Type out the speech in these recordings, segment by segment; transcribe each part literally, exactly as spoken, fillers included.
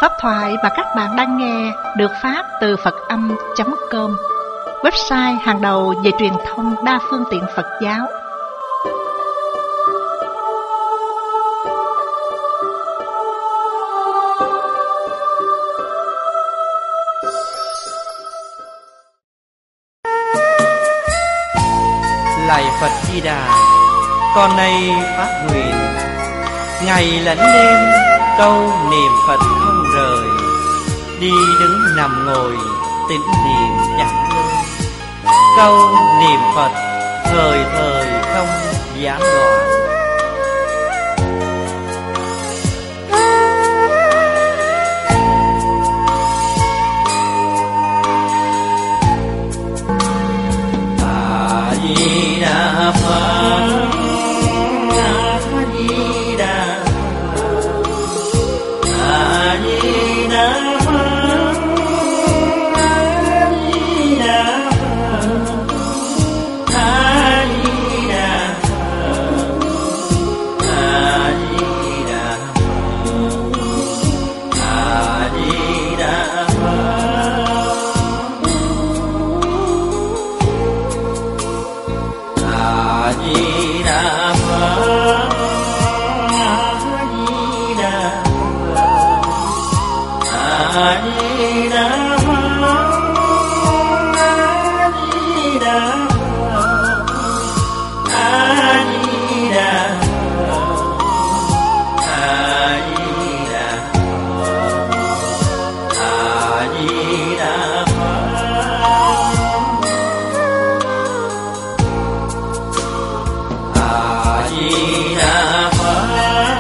Pháp thoại mà các bạn đang nghe được phát từ Phật Âm chấm com, website hàng đầu về truyền thông đa phương tiện Phật giáo. Lạy Phật Di Đà, con nay phát nguyện ngày lẫn đêm câu niệm Phật không rời, đi đứng nằm ngồi tĩnh niệm chẳng ngơi, câu niệm Phật thời thời không gián đoạn. A Di Đà Phật, A Di Đà Phật, A Di Đà Phật, A Di Đà Phật, A Di Đà Phật, A Di Đà Phật, A Di Đà Phật. A Di Đà Phật, A Di Đà Phật, A Di Đà Phật, A Di Đà Phật, A Di Đà Phật, A Di Đà Phật, A Di Đà Phật. A Di Đà Phật,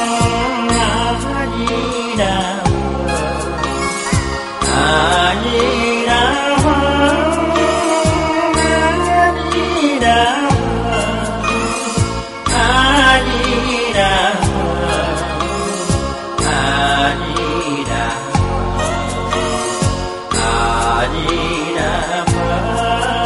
A Di Đà Phật, A Di Đà Phật, A Di Đà Phật, A Di Đà Phật, A Di Đà Phật, A Di Đà Phật.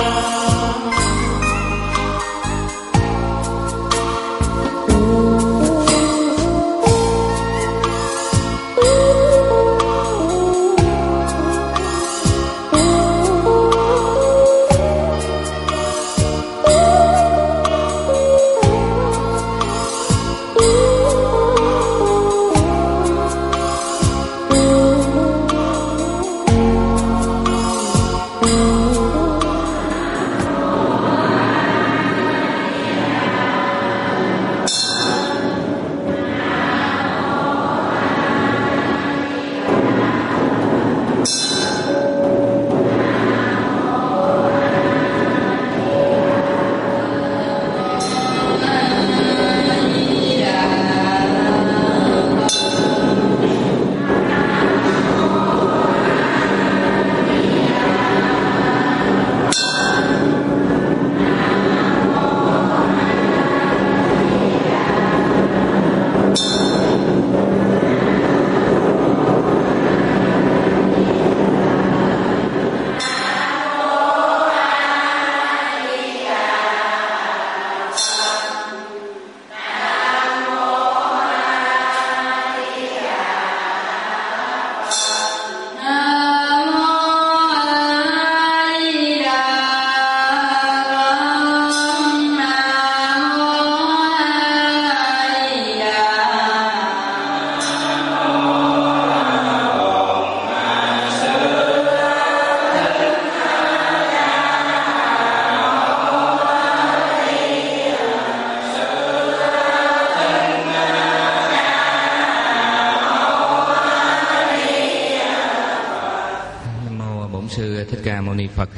Thích Ca Mâu Ni Phật.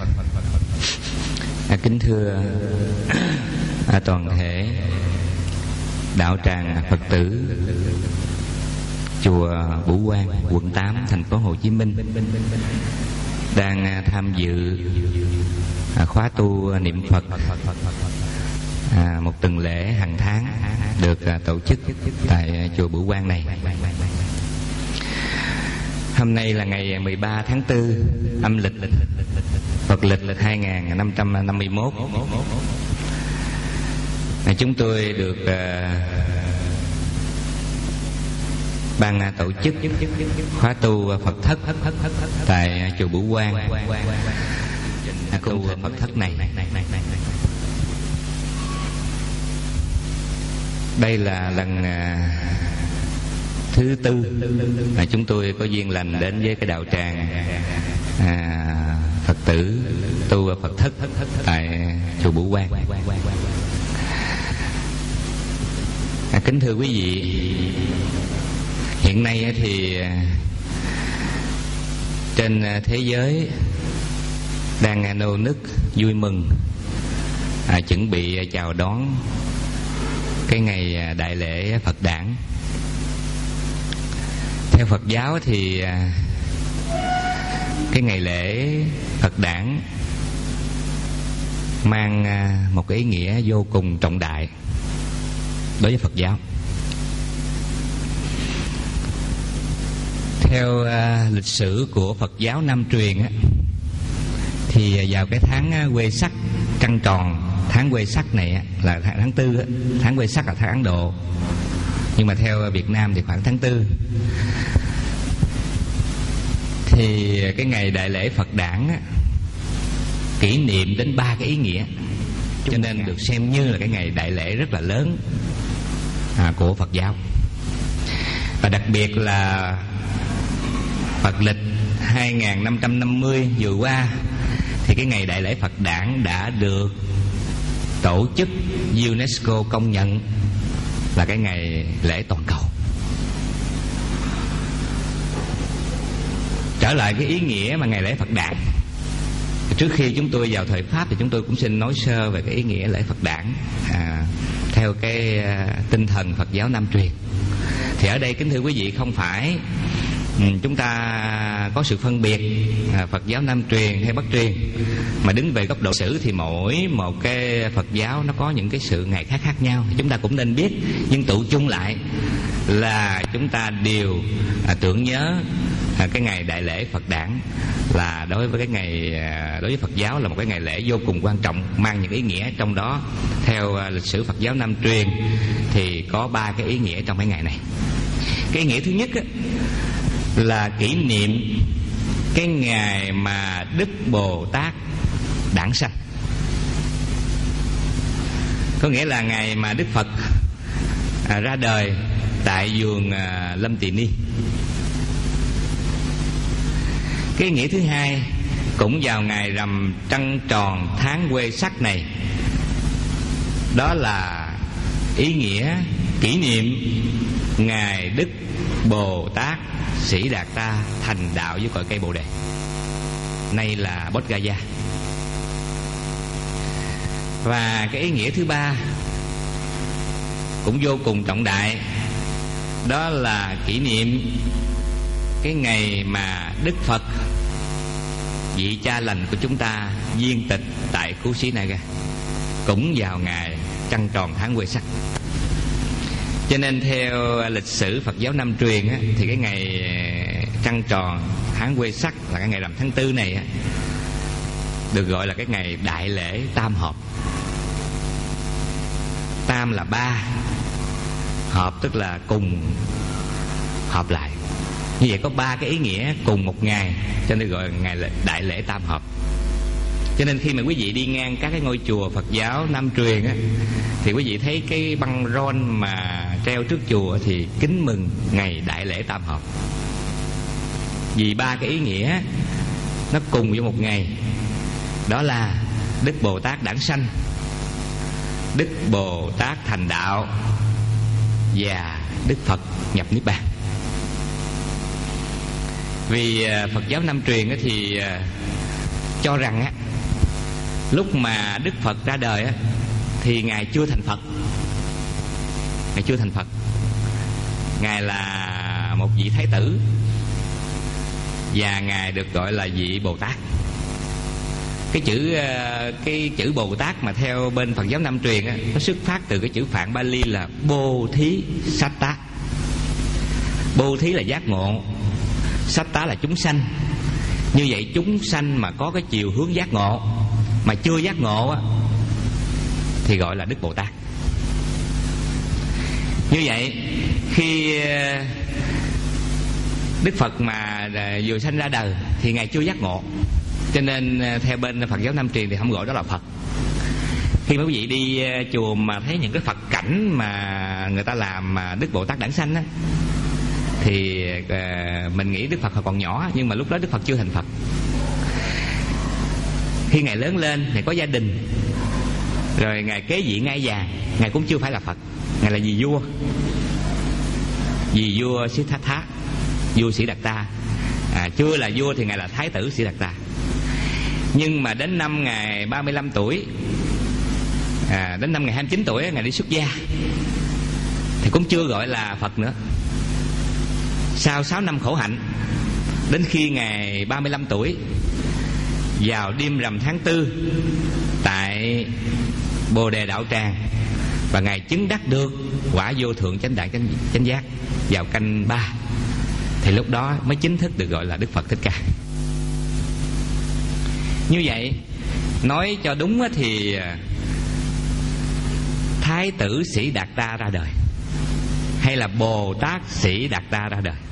À, kính thưa à, toàn thể đạo tràng Phật tử chùa Bửu Quang, quận tám, thành phố Hồ Chí Minh, đang à, tham dự à, khóa tu niệm Phật, à, một tuần lễ hàng tháng được à, tổ chức tại à, chùa Bửu Quang này. Hôm nay là ngày mười ba tháng tư âm lịch, Phật lịch hai nghìn năm trăm năm mươi mốt. Chúng tôi được ban tổ chức khóa tu Phật thất tại chùa Bửu Quang, tu Phật thất này. Đây là lần thứ tư mà chúng tôi có duyên lành đến với cái đạo tràng à, Phật tử tu Phật thất tại chùa Bửu Quang. À, kính thưa quý vị, hiện nay thì trên thế giới đang nô nức vui mừng à, chuẩn bị chào đón cái ngày đại lễ Phật đản. Theo Phật giáo thì cái ngày lễ Phật đản mang một cái ý nghĩa vô cùng trọng đại đối với Phật giáo. Theo uh, lịch sử của Phật giáo Nam truyền á, thì vào cái tháng Quê Sắc trăng tròn, tháng Quê Sắc này á, là tháng, tháng tư á, tháng Quê Sắc là tháng Ấn Độ, nhưng mà theo Việt Nam thì khoảng tháng tư. Thì cái ngày đại lễ Phật đản á, kỷ niệm đến ba cái ý nghĩa, cho nên được xem như là cái ngày đại lễ rất là lớn à, của Phật giáo. Và đặc biệt là Phật lịch hai nghìn năm trăm năm mươi vừa qua thì cái ngày đại lễ Phật đản đã được tổ chức UNESCO công nhận là cái ngày lễ toàn cầu. Trở lại cái ý nghĩa mà ngày lễ Phật đản, trước khi chúng tôi vào thời Pháp thì chúng tôi cũng xin nói sơ về cái ý nghĩa lễ Phật đản à, theo cái uh, tinh thần Phật giáo Nam truyền. Thì ở đây kính thưa quý vị, không phải um, chúng ta có sự phân biệt uh, Phật giáo Nam truyền hay Bắc truyền, mà đứng về góc độ sử thì mỗi một cái Phật giáo nó có những cái sự ngày khác khác nhau, chúng ta cũng nên biết. Nhưng tụ chung lại là chúng ta đều uh, tưởng nhớ uh, cái ngày đại lễ Phật đản là đối với cái ngày đối với Phật giáo là một cái ngày lễ vô cùng quan trọng, mang những ý nghĩa trong đó. Theo lịch sử Phật giáo Nam truyền thì có ba cái ý nghĩa trong cái ngày này. Cái ý nghĩa thứ nhất á, là kỷ niệm cái ngày mà Đức Bồ Tát đản sanh. Có nghĩa là ngày mà Đức Phật à, ra đời tại vườn à, Lâm Tỳ Ni. Cái ý nghĩa thứ hai cũng vào ngày rằm trăng tròn tháng Quê Sắc này, đó là ý nghĩa kỷ niệm ngày Đức Bồ Tát Sĩ Đạt Ta thành đạo với cội cây Bồ Đề, nay là Bodh Gaya. Và cái ý nghĩa thứ ba cũng vô cùng trọng đại, đó là kỷ niệm cái ngày mà Đức Phật, vị cha lành của chúng ta, viên tịch tại Kushinaga, cũng vào ngày trăng tròn tháng Quê Sắc. Cho nên theo lịch sử Phật giáo Nam truyền á, thì cái ngày trăng tròn tháng Quê Sắc là cái ngày rằm tháng tư này á, được gọi là cái ngày đại lễ tam hợp. Tam là ba, hợp tức là cùng, hợp lại. Như vậy có ba cái ý nghĩa cùng một ngày, cho nên gọi là ngày đại lễ tam hợp. Cho nên khi mà quý vị đi ngang các cái ngôi chùa Phật giáo Nam truyền á, thì quý vị thấy cái băng rôn mà treo trước chùa thì kính mừng ngày đại lễ tam hợp. Vì ba cái ý nghĩa nó cùng với một ngày, đó là Đức Bồ Tát đản sanh, Đức Bồ Tát thành đạo và Đức Phật nhập niết bàn. Vì Phật giáo Nam truyền thì cho rằng á, lúc mà Đức Phật ra đời á, thì Ngài chưa thành Phật. Ngài chưa thành Phật. Ngài là một vị Thái tử, và Ngài được gọi là vị Bồ Tát. Cái chữ cái chữ Bồ Tát mà theo bên Phật giáo Nam truyền á, nó xuất phát từ cái chữ Phạn Bali là Bô Thí Satta. Bô Thí là giác ngộ, Satta là chúng sanh. Như vậy chúng sanh mà có cái chiều hướng giác ngộ mà chưa giác ngộ á, thì gọi là Đức Bồ Tát. Như vậy khi Đức Phật mà vừa sanh ra đời thì Ngài chưa giác ngộ, cho nên theo bên Phật giáo Nam truyền thì không gọi đó là Phật. Khi mà quý vị đi chùa mà thấy những cái Phật cảnh mà người ta làm mà Đức Bồ Tát Đản Sanh á, thì uh, mình nghĩ Đức Phật còn nhỏ, nhưng mà lúc đó Đức Phật chưa thành Phật. Khi Ngài lớn lên, Ngài có gia đình, rồi Ngài kế vị ngai vàng, Ngài cũng chưa phải là Phật. Ngài là vị vua, vị vua Siddhartha, vua Sĩ Đạt Ta. à, Chưa là vua thì Ngài là Thái tử Sĩ Đạt Ta. Nhưng mà đến năm Ngài ba mươi lăm tuổi, à, đến năm Ngài hai mươi chín tuổi, Ngài đi xuất gia, thì cũng chưa gọi là Phật nữa. Sau sáu năm khổ hạnh, đến khi Ngài ba mươi lăm tuổi, vào đêm rằm tháng tư tại Bồ Đề Đạo Tràng, và Ngài chứng đắc được quả vô thượng chánh đẳng chánh, chánh giác vào canh ba, thì lúc đó mới chính thức được gọi là Đức Phật Thích Ca. Như vậy, nói cho đúng thì Thái tử Sĩ Đạt Ta ra đời, hay là Bồ Tát Sĩ Đạt Ta ra đời.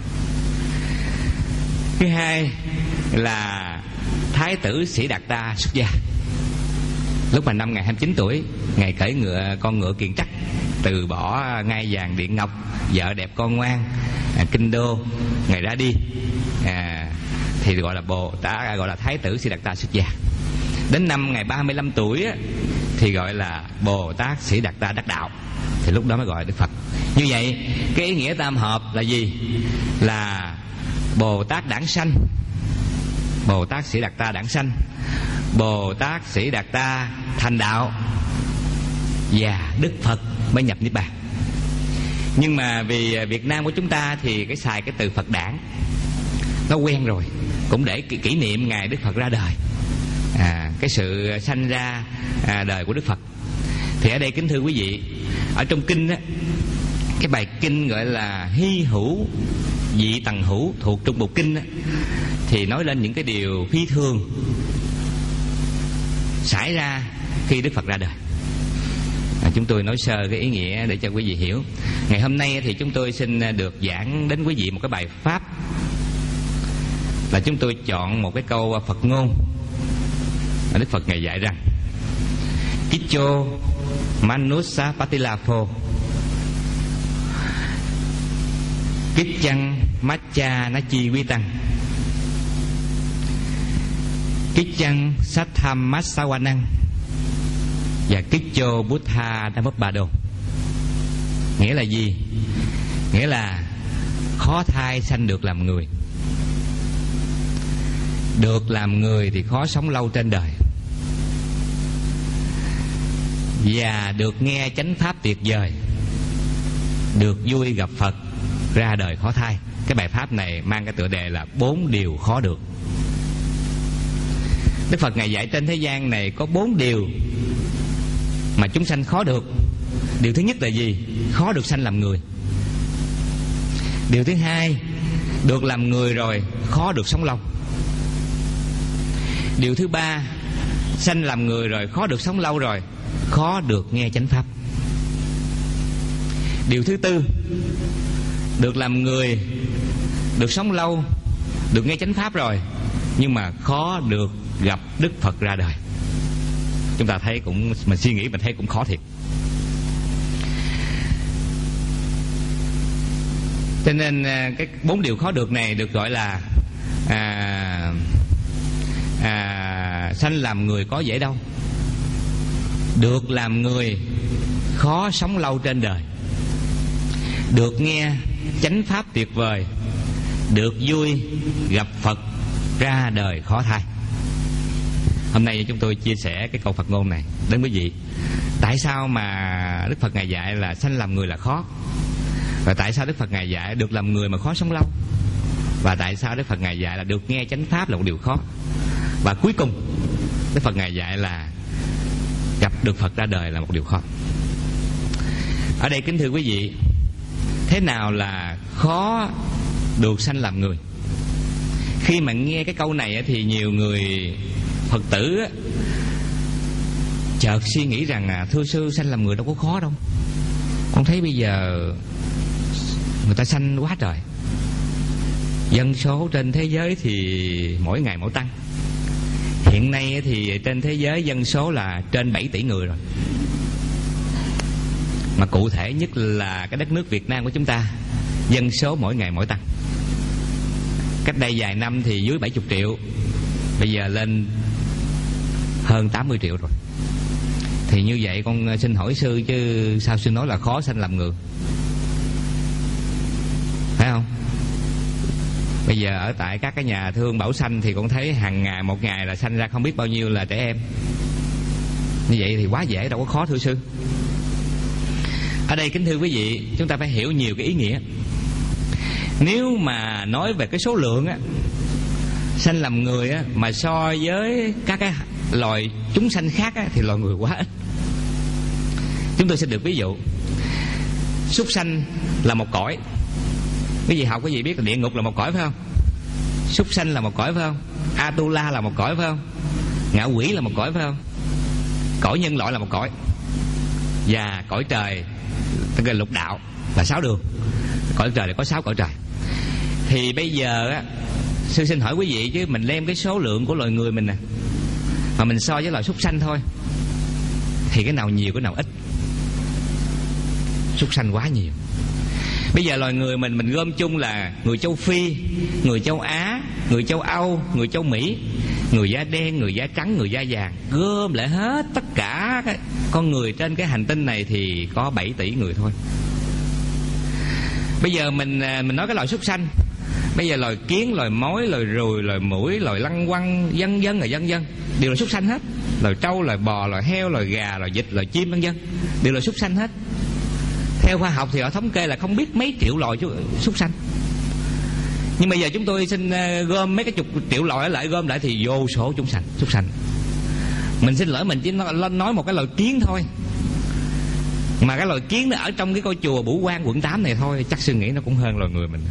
Thứ hai là Thái tử Sĩ Đạt Ta xuất gia. Lúc mà năm Ngài hai mươi chín tuổi, Ngài cưỡi ngựa, con ngựa kiền trắc, từ bỏ ngai vàng điện ngọc, vợ đẹp con ngoan, à, kinh đô, Ngài ra đi, à, thì gọi là Bồ Tát, gọi là Thái tử Sĩ Đạt Ta xuất gia. Đến năm Ngài ba mươi lăm tuổi thì gọi là Bồ Tát Sĩ Đạt Ta đắc đạo, thì lúc đó mới gọi là Đức Phật. Như vậy cái ý nghĩa tam hợp là gì? Là Bồ Tát đản sanh, Bồ Tát Sĩ Đạt Ta đản sanh, Bồ Tát Sĩ Đạt Ta thành đạo, và Đức Phật mới nhập Niết Bàn. Nhưng mà vì Việt Nam của chúng ta thì cái xài cái từ Phật đản nó quen rồi, cũng để kỷ niệm ngày Đức Phật ra đời, à, cái sự sanh ra à, đời của Đức Phật. Thì ở đây kính thưa quý vị, ở trong kinh á, cái bài kinh gọi là Hy Hữu Dị Tầng Hữu thuộc Trung Bộ Kinh á, thì nói lên những cái điều phi thường xảy ra khi Đức Phật ra đời. à, Chúng tôi nói sơ cái ý nghĩa để cho quý vị hiểu. Ngày hôm nay thì chúng tôi xin được giảng đến quý vị một cái bài pháp, là chúng tôi chọn một cái câu Phật ngôn. Đức Phật Ngài dạy rằng: Kicho Manusa Patilapho Kichang Macha Nachi Vi Tăng Kichang Satham Masawanang và Kicho Buddha Dhammopado. Nghĩa là gì? Nghĩa là khó thai sanh được làm người, được làm người thì khó sống lâu trên đời, và được nghe chánh pháp tuyệt vời, được vui gặp Phật, ra đời khó thai. Cái bài pháp này mang cái tựa đề là bốn điều khó được. Đức Phật Ngài dạy trên thế gian này có bốn điều mà chúng sanh khó được. Điều thứ nhất là gì? Khó được sanh làm người. Điều thứ hai, được làm người rồi khó được sống lâu. Điều thứ ba, sanh làm người rồi khó được sống lâu rồi, khó được nghe chánh pháp. Điều thứ tư, được làm người, được sống lâu, được nghe chánh pháp rồi, nhưng mà khó được gặp Đức Phật ra đời. Chúng ta thấy cũng, mình suy nghĩ mình thấy cũng khó thiệt. Cho nên cái bốn điều khó được này được gọi là à, à, sanh làm người có dễ đâu, được làm người khó sống lâu trên đời, được nghe chánh pháp tuyệt vời, được vui gặp Phật, ra đời khó thai. Hôm nay chúng tôi chia sẻ cái câu Phật ngôn này đến quý vị. Tại sao mà Đức Phật Ngài dạy là sanh làm người là khó? Và tại sao Đức Phật Ngài dạy được làm người mà khó sống lâu? Và tại sao Đức Phật Ngài dạy là được nghe chánh pháp là một điều khó? Và cuối cùng Đức Phật Ngài dạy là gặp được Phật ra đời là một điều khó. Ở đây kính thưa quý vị, thế nào là khó được sanh làm người? Khi mà nghe cái câu này thì nhiều người Phật tử chợt suy nghĩ rằng: thưa sư, sanh làm người đâu có khó đâu, con thấy bây giờ người ta sanh quá trời. Dân số trên thế giới thì mỗi ngày mỗi tăng. Hiện nay thì trên thế giới dân số là trên bảy tỷ người rồi. Mà cụ thể nhất là cái đất nước Việt Nam của chúng ta, dân số mỗi ngày mỗi tăng. Cách đây vài năm thì dưới bảy mươi triệu, bây giờ lên hơn tám mươi triệu rồi. Thì như vậy con xin hỏi sư, chứ sao sư nói là khó sanh làm người, phải không? Bây giờ ở tại các cái nhà thương bảo sanh thì con thấy hàng ngày, một ngày là sanh ra không biết bao nhiêu là trẻ em. Như vậy thì quá dễ, đâu có khó thưa sư. Ở đây kính thưa quý vị, chúng ta phải hiểu nhiều cái ý nghĩa. Nếu mà nói về cái số lượng á, sanh làm người á, mà so với các cái loài chúng sanh khác á, thì loài người quá ít. Chúng tôi sẽ được ví dụ. Súc sanh là một cõi. Quý vị học, quý vị biết là địa ngục là một cõi phải không? Súc sanh là một cõi phải không? Atula là một cõi phải không? Ngạ quỷ là một cõi phải không? Cõi nhân loại là một cõi. Và cõi trời, tức là lục đạo, là sáu đường. Cõi trời là có sáu cõi trời. Thì bây giờ á, sư xin hỏi quý vị, chứ mình đem cái số lượng của loài người mình nè, mà mình so với loài súc sanh thôi, thì cái nào nhiều cái nào ít? Súc sanh quá nhiều. Bây giờ loài người mình mình gom chung là người châu Phi, người châu Á, người châu Âu, người châu Mỹ, người da đen, người da trắng, người da vàng, gom lại hết tất cả cái con người trên cái hành tinh này thì có bảy tỷ người thôi. Bây giờ mình mình nói cái loài súc sanh, bây giờ loài kiến, loài mối, loài ruồi, loài muỗi, loài lăng quăng, vân vân là vân vân, đều là súc sanh hết. Loài trâu, loài bò, loài heo, loài gà, loài vịt, loài chim vân vân, đều là súc sanh hết. Theo khoa học thì họ thống kê là không biết mấy triệu loài súc sanh. Nhưng bây giờ chúng tôi xin gom mấy cái chục triệu loài lại, gom lại thì vô số chúng sanh, súc sanh. Mình xin lỗi, mình chỉ nói một cái loài kiến thôi, mà cái loài kiến nó ở trong cái ngôi chùa Bửu Quan quận tám này thôi, chắc sư nghĩ nó cũng hơn loài người mình.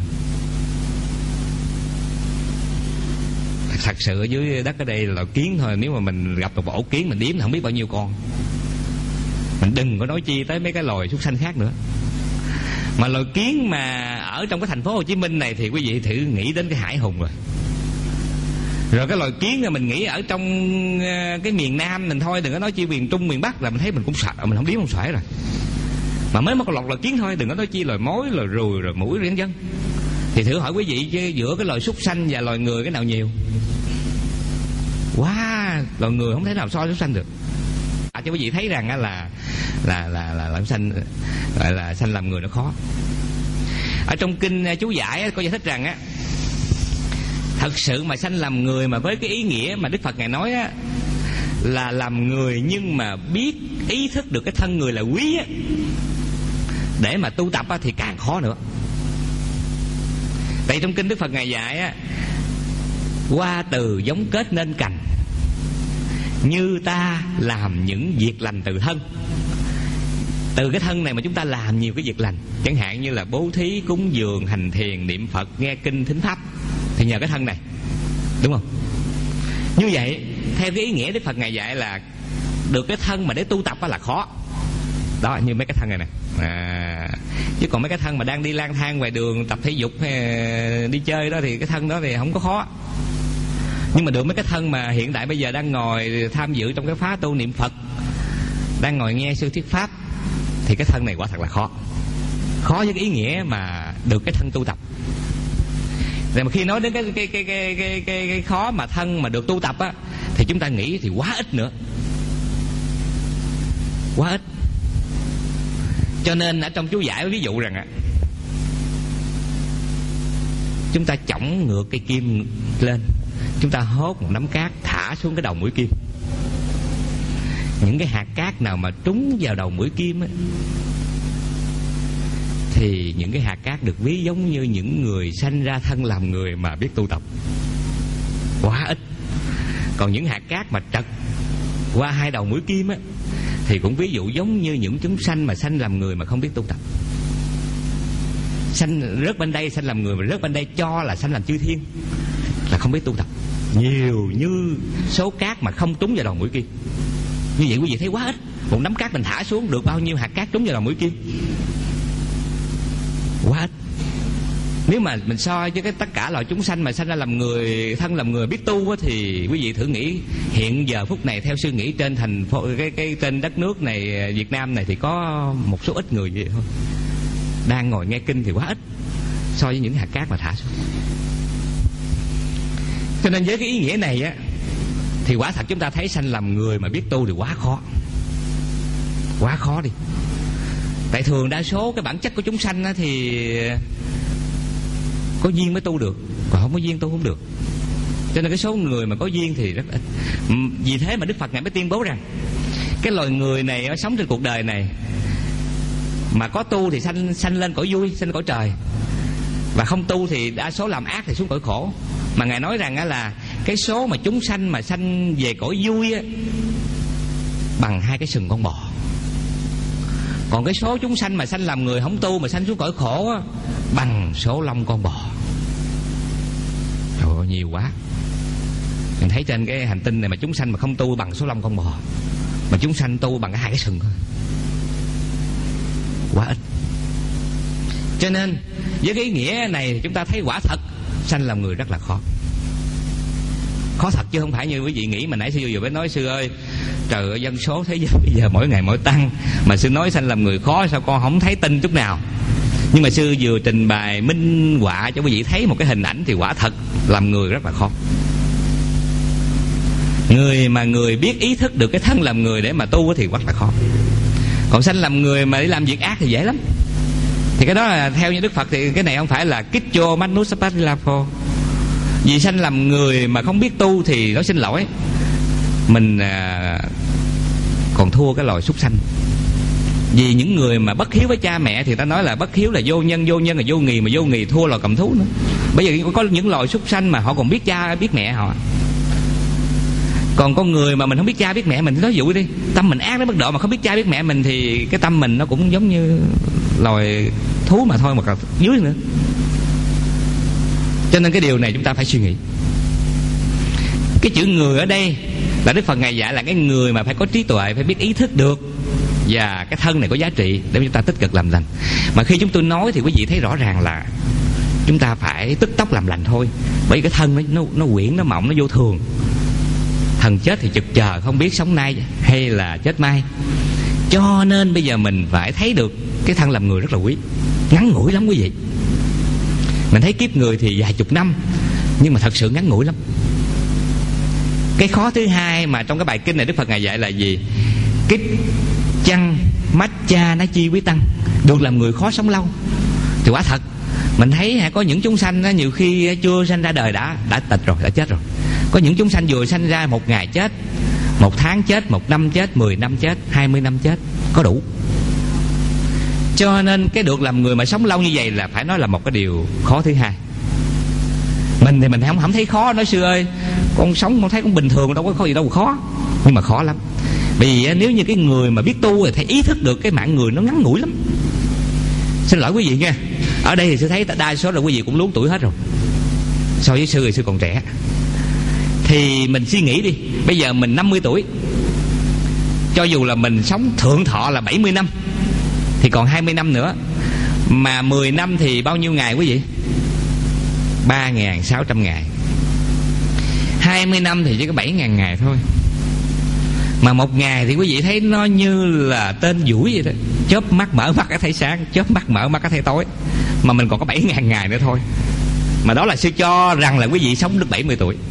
Thật sự ở dưới đất ở đây là loài kiến thôi. Nếu mà mình gặp một ổ kiến mình đếm là không biết bao nhiêu con. Mình đừng có nói chi tới mấy cái loài súc sanh khác nữa. Mà loài kiến mà ở trong cái thành phố Hồ Chí Minh này thì quý vị thử nghĩ đến cái hải hùng rồi. Rồi cái loài kiến là mình nghĩ ở trong cái miền Nam mình thôi, đừng có nói chi miền Trung, miền Bắc là mình thấy mình cũng sợ, mình không điếm không xoải rồi. Mà mới một loạt loài kiến thôi, đừng có nói chi loài mối, loài ruồi, rồi muỗi vân vân. Thì thử hỏi quý vị, chứ giữa cái loài súc sanh và loài người cái nào nhiều? Quá, wow, loài người không thể nào so súc sanh được. À, cho quý vị thấy rằng là là là là, là làm sanh gọi là sanh làm người nó khó. Ở trong kinh chú giải có giải thích rằng á, thật sự mà sanh làm người mà với cái ý nghĩa mà Đức Phật ngài nói á, là làm người nhưng mà biết ý thức được cái thân người là quý á, để mà tu tập á, thì càng khó nữa. Vậy trong kinh Đức Phật ngài dạy á, qua từ giống kết nên cành, như ta làm những việc lành từ thân. Từ cái thân này mà chúng ta làm nhiều cái việc lành, chẳng hạn như là bố thí, cúng dường, hành thiền, niệm Phật, nghe kinh, thính pháp, thì nhờ cái thân này, đúng không? Như vậy theo cái ý nghĩa Đức Phật ngài dạy là được cái thân mà để tu tập là khó. Đó, như mấy cái thân này nè. À, chứ còn mấy cái thân mà đang đi lang thang ngoài đường tập thể dục hay đi chơi đó thì cái thân đó thì không có khó. Nhưng mà được mấy cái thân mà hiện tại bây giờ đang ngồi tham dự trong cái khóa tu niệm Phật, đang ngồi nghe sư thuyết pháp, thì cái thân này quả thật là khó. Khó với cái ý nghĩa mà được cái thân tu tập. Rồi mà khi nói đến cái cái cái cái cái cái, cái khó mà thân mà được tu tập á, thì chúng ta nghĩ thì quá ít nữa. Quá ít. Cho nên ở trong chú giải ví dụ rằng á, chúng ta chổng ngược cây kim lên, chúng ta hốt một nắm cát thả xuống cái đầu mũi kim. Những cái hạt cát nào mà trúng vào đầu mũi kim ấy, thì những cái hạt cát được ví giống như những người sanh ra thân làm người mà biết tu tập. Quá ít. Còn những hạt cát mà trật qua hai đầu mũi kim ấy, thì cũng ví dụ giống như những chúng sanh mà sanh làm người mà không biết tu tập. Sanh rớt bên đây sanh làm người, mà rớt bên đây cho là sanh làm chư thiên, là không biết tu tập. Nhiều như số cát mà không trúng vào đầu mũi kim. Như vậy quý vị thấy quá ít. Một nắm cát mình thả xuống được bao nhiêu hạt cát trúng vào đầu mũi kim? Quá ít. Nếu mà mình so với cái tất cả loài chúng sanh mà sanh ra làm người, thân làm người biết tu á, thì quý vị thử nghĩ hiện giờ phút này theo sư nghĩ trên thành phố cái cái trên đất nước này Việt Nam này thì có một số ít người vậy thôi. Đang ngồi nghe kinh thì quá ít so với những hạt cát mà thả xuống. Cho nên với cái ý nghĩa này á, thì quả thật chúng ta thấy sanh làm người mà biết tu thì quá khó. Quá khó đi. Tại thường đa số cái bản chất của chúng sanh á, thì có duyên mới tu được, còn không có duyên tu không được. Cho nên cái số người mà có duyên thì rất ít. Vì thế mà Đức Phật Ngài mới tuyên bố rằng cái loài người này nó sống trên cuộc đời này mà có tu thì sanh sanh lên cõi vui, sanh cõi trời, và không tu thì đa số làm ác thì xuống cõi khổ. Mà Ngài nói rằng là cái số mà chúng sanh mà sanh về cõi vui á, bằng hai cái sừng con bò. Còn cái số chúng sanh mà sanh làm người không tu mà sanh xuống cõi khổ á, bằng số lông con bò. Trời ơi, nhiều quá. Mình thấy trên cái hành tinh này mà chúng sanh mà không tu bằng số lông con bò, mà chúng sanh tu bằng cái hai cái sừng thôi, quá ít. Cho nên với cái ý nghĩa này thì chúng ta thấy quả thật sanh làm người rất là khó. Khó thật chứ không phải như quý vị nghĩ. Mà nãy sư vừa mới nói sư ơi, trời ơi dân số thế giới bây giờ mỗi ngày mỗi tăng, mà sư nói sanh làm người khó, sao con không thấy tin chút nào. Nhưng mà sư vừa trình bày minh họa cho quý vị thấy một cái hình ảnh thì quả thật làm người rất là khó. Người mà người biết ý thức được cái thân làm người để mà tu thì rất là khó. Còn sanh làm người mà đi làm việc ác thì dễ lắm. Thì cái đó là theo như Đức Phật thì cái này không phải là Kicho Manusapatilapo. Vì sanh làm người mà không biết tu thì nó xin lỗi, mình à, còn thua cái loài súc sanh. Vì những người mà bất hiếu với cha mẹ thì ta nói là bất hiếu là vô nhân, vô nhân là vô nghì, mà vô nghì thua loài cầm thú nữa. Bây giờ có những loài súc sanh mà họ còn biết cha biết mẹ họ. Còn con người mà mình không biết cha biết mẹ mình thì nói dụ đi, tâm mình ác đến mức độ mà không biết cha biết mẹ mình thì cái tâm mình nó cũng giống như loài thú mà thôi, mà còn dưới nữa. Cho nên cái điều này chúng ta phải suy nghĩ. Cái chữ người ở đây là Đức Phật Ngài dạy là cái người mà phải có trí tuệ, phải biết ý thức được, và cái thân này có giá trị để chúng ta tích cực làm lành. Mà khi chúng tôi nói thì quý vị thấy rõ ràng là chúng ta phải tức tốc làm lành thôi. Bởi vì cái thân nó, nó, nó quyển, nó mỏng, nó vô thường. Thần chết thì chực chờ, không biết sống nay hay là chết mai. Cho nên bây giờ mình phải thấy được cái thân làm người rất là quý, ngắn ngủi lắm quý vị. Mình thấy kiếp người thì vài chục năm, nhưng mà thật sự ngắn ngủi lắm. Cái khó thứ hai mà trong cái bài kinh này Đức Phật Ngài dạy là gì? Kích chăng mách cha nó chi quý tăng. Được làm người khó sống lâu. Thì quả thật mình thấy có những chúng sanh đó, nhiều khi chưa sanh ra đời đã đã tịch rồi, đã chết rồi. Có những chúng sanh vừa sanh ra một ngày chết, một tháng chết, một năm chết, mười năm chết, hai mươi năm chết, có đủ. Cho nên cái được làm người mà sống lâu như vậy là phải nói là một cái điều khó thứ hai. Mình thì mình không không thấy khó. Nói sư ơi, con sống con thấy cũng bình thường, đâu có khó gì đâu mà khó. Nhưng mà khó lắm. Vì nếu như cái người mà biết tu thì phải ý thức được cái mạng người nó ngắn ngủi lắm. Xin lỗi quý vị nha, ở đây thì sư thấy đa số là quý vị cũng luống tuổi hết rồi. So với sư thì sư còn trẻ. Thì mình suy nghĩ đi, bây giờ mình năm mươi tuổi, cho dù là mình sống thượng thọ là bảy mươi năm thì còn hai mươi năm nữa. Mà mười năm thì bao nhiêu ngày quý vị? ba nghìn sáu trăm ngày. Hai mươi năm thì chỉ có bảy nghìn ngày thôi. Mà một ngày thì quý vị thấy nó như là tên duỗi vậy đó. Chớp mắt mở mắt cái thấy sáng, chớp mắt mở mắt cái thấy tối. Mà mình còn có bảy nghìn ngày nữa thôi. Mà đó là sư cho rằng là quý vị sống được bảy mươi tuổi.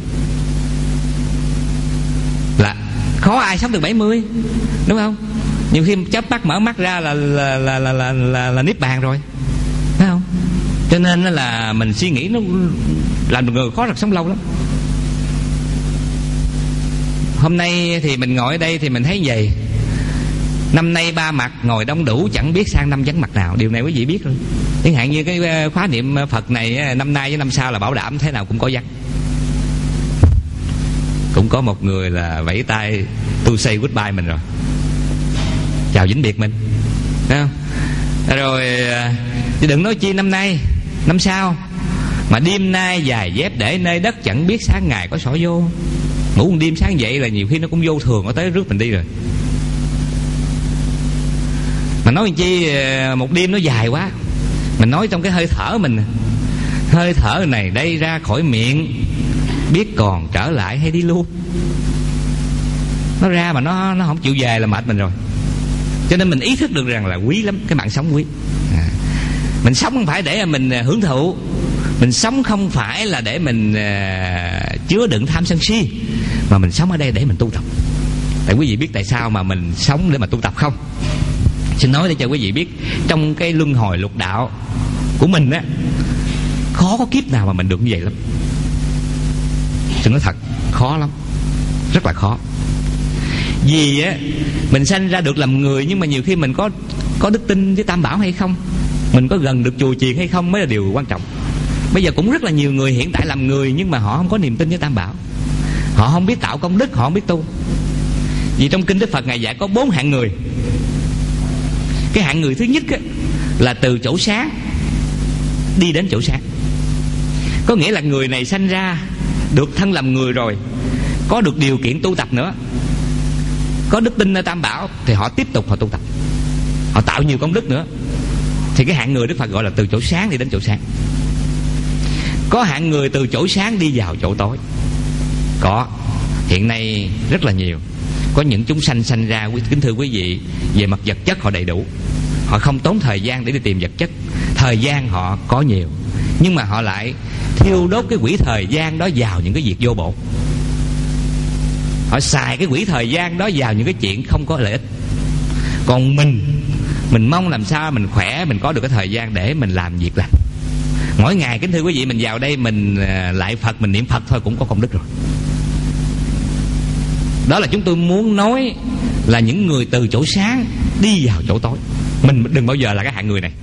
Là khó ai sống được bảy mươi, đúng không? Nhiều khi chớp mắt mở mắt ra là là là là là, là, là niết bàn rồi, phải không? Cho nên là mình suy nghĩ nó làm được người khó được sống lâu lắm. Hôm nay thì mình ngồi ở đây thì mình thấy vậy. Năm nay ba mặt ngồi đông đủ, chẳng biết sang năm vắng mặt nào. Điều này quý vị biết rồi. Chẳng hạn như cái khóa niệm Phật này, năm nay với năm sau là bảo đảm thế nào cũng có vắng. Cũng có một người là vẫy tay to say goodbye mình rồi, chào vĩnh biệt mình, thấy không? Rồi chứ đừng nói chi năm nay, năm sau. Mà đêm nay dài dép để nơi đất, chẳng biết sáng ngày có xỏ vô. Ngủ một đêm sáng dậy là nhiều khi nó cũng vô thường, nó tới rước mình đi rồi. Mà nói chi một đêm nó dài quá. Mình nói trong cái hơi thở mình. hơi thở này đây ra khỏi miệng biết còn trở lại hay đi luôn. Nó ra mà nó nó không chịu về là mệt mình rồi. Cho nên mình ý thức được rằng là quý lắm, cái mạng sống quý. à. Mình sống không phải để mình hưởng thụ, mình sống không phải là để mình uh, chứa đựng tham sân si, mà mình sống ở đây để mình tu tập. Tại quý vị biết tại sao mà mình sống để mà tu tập không? Xin nói để cho quý vị biết, trong cái luân hồi lục đạo của mình á, khó có kiếp nào mà mình được như vậy lắm. Xin nói thật, khó lắm, rất là khó. Vì á, mình sanh ra được làm người, nhưng mà nhiều khi mình có có đức tin với Tam Bảo hay không, mình có gần được chùa chiền hay không mới là điều quan trọng. Bây giờ cũng rất là nhiều người hiện tại làm người, nhưng mà họ không có niềm tin với Tam Bảo, họ không biết tạo công đức, họ không biết tu. Vì trong kinh Đức Phật Ngài dạy có bốn hạng người. Cái hạng người thứ nhất á, là từ chỗ sáng đi đến chỗ sáng. Có nghĩa là người này sanh ra được thân làm người rồi, có được điều kiện tu tập nữa, có đức tin ở Tam Bảo, thì họ tiếp tục họ tu tập, họ tạo nhiều công đức nữa. Thì cái hạng người Đức Phật gọi là từ chỗ sáng đi đến chỗ sáng. Có hạng người từ chỗ sáng đi vào chỗ tối. Có, hiện nay rất là nhiều. Có những chúng sanh sanh ra, kính thưa quý vị, về mặt vật chất họ đầy đủ, họ không tốn thời gian để đi tìm vật chất. Thời gian họ có nhiều, nhưng mà họ lại thiêu đốt cái quỹ thời gian đó vào những cái việc vô bổ. Họ xài cái quỹ thời gian đó vào những cái chuyện không có lợi ích. Còn mình Mình mong làm sao mình khỏe, mình có được cái thời gian để mình làm việc lành. Mỗi ngày kính thưa quý vị, mình vào đây mình lại Phật, mình niệm Phật thôi cũng có công đức rồi. Đó là chúng tôi muốn nói là những người từ chỗ sáng đi vào chỗ tối. Mình đừng bao giờ là cái hạng người này.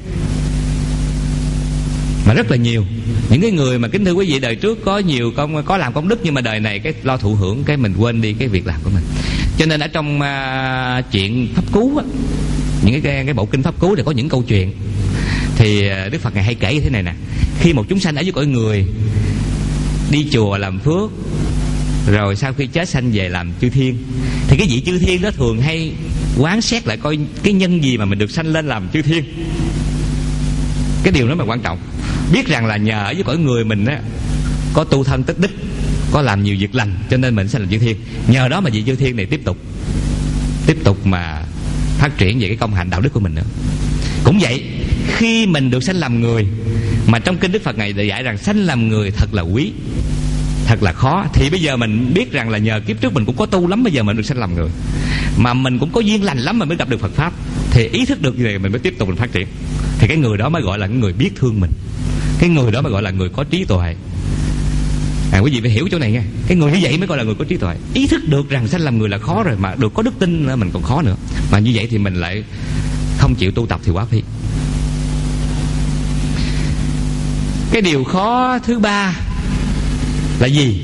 Mà rất là nhiều những cái người mà kính thưa quý vị, đời trước có nhiều công, có làm công đức, nhưng mà đời này cái lo thụ hưởng, cái mình quên đi cái việc làm của mình. Cho nên ở trong uh, chuyện Pháp Cú á, những cái, cái bộ kinh Pháp Cú thì có những câu chuyện. Thì Đức Phật Ngài hay kể như thế này nè. Khi một chúng sanh ở dưới cõi người đi chùa làm phước, rồi sau khi chết sanh về làm chư thiên, thì cái vị chư thiên đó thường hay quán xét lại coi cái nhân gì mà mình được sanh lên làm chư thiên. Cái điều đó mà quan trọng. Biết rằng là nhờ ở dưới cõi người mình á, có tu thân tích đức, có làm nhiều việc lành, cho nên mình sẽ làm chư thiên. Nhờ đó mà vị chư thiên này tiếp tục Tiếp tục mà phát triển về cái công hạnh đạo đức của mình nữa. Cũng vậy, khi mình được sanh làm người, mà trong kinh Đức Phật Ngài dạy rằng sanh làm người thật là quý, thật là khó. Thì bây giờ mình biết rằng là nhờ kiếp trước mình cũng có tu lắm, bây giờ mình được sanh làm người, mà mình cũng có duyên lành lắm mà mới gặp được Phật Pháp. Thì ý thức được như vậy mình mới tiếp tục mình phát triển. Thì cái người đó mới gọi là người biết thương mình. Cái người đó mới gọi là người có trí tuệ. À, quý vị phải hiểu chỗ này nha. Cái người như vậy mới gọi là người có trí tuệ. Ý thức được rằng sanh làm người là khó rồi, mà được có đức tin mình còn khó nữa. Mà như vậy thì mình lại không chịu tu tập thì quá phí. Cái điều khó thứ ba là gì?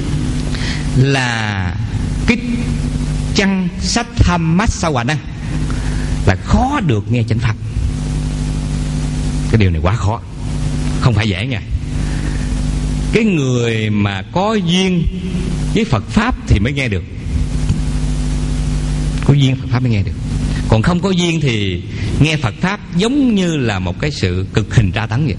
Là cái chăng sách tham mát sa hòa năng, là khó được nghe chánh pháp. Cái điều này quá khó, không phải dễ nha. Cái người mà có duyên với Phật Pháp thì mới nghe được. Có duyên Phật Pháp mới nghe được. Còn không có duyên thì nghe Phật Pháp giống như là một cái sự cực hình tra tấn vậy.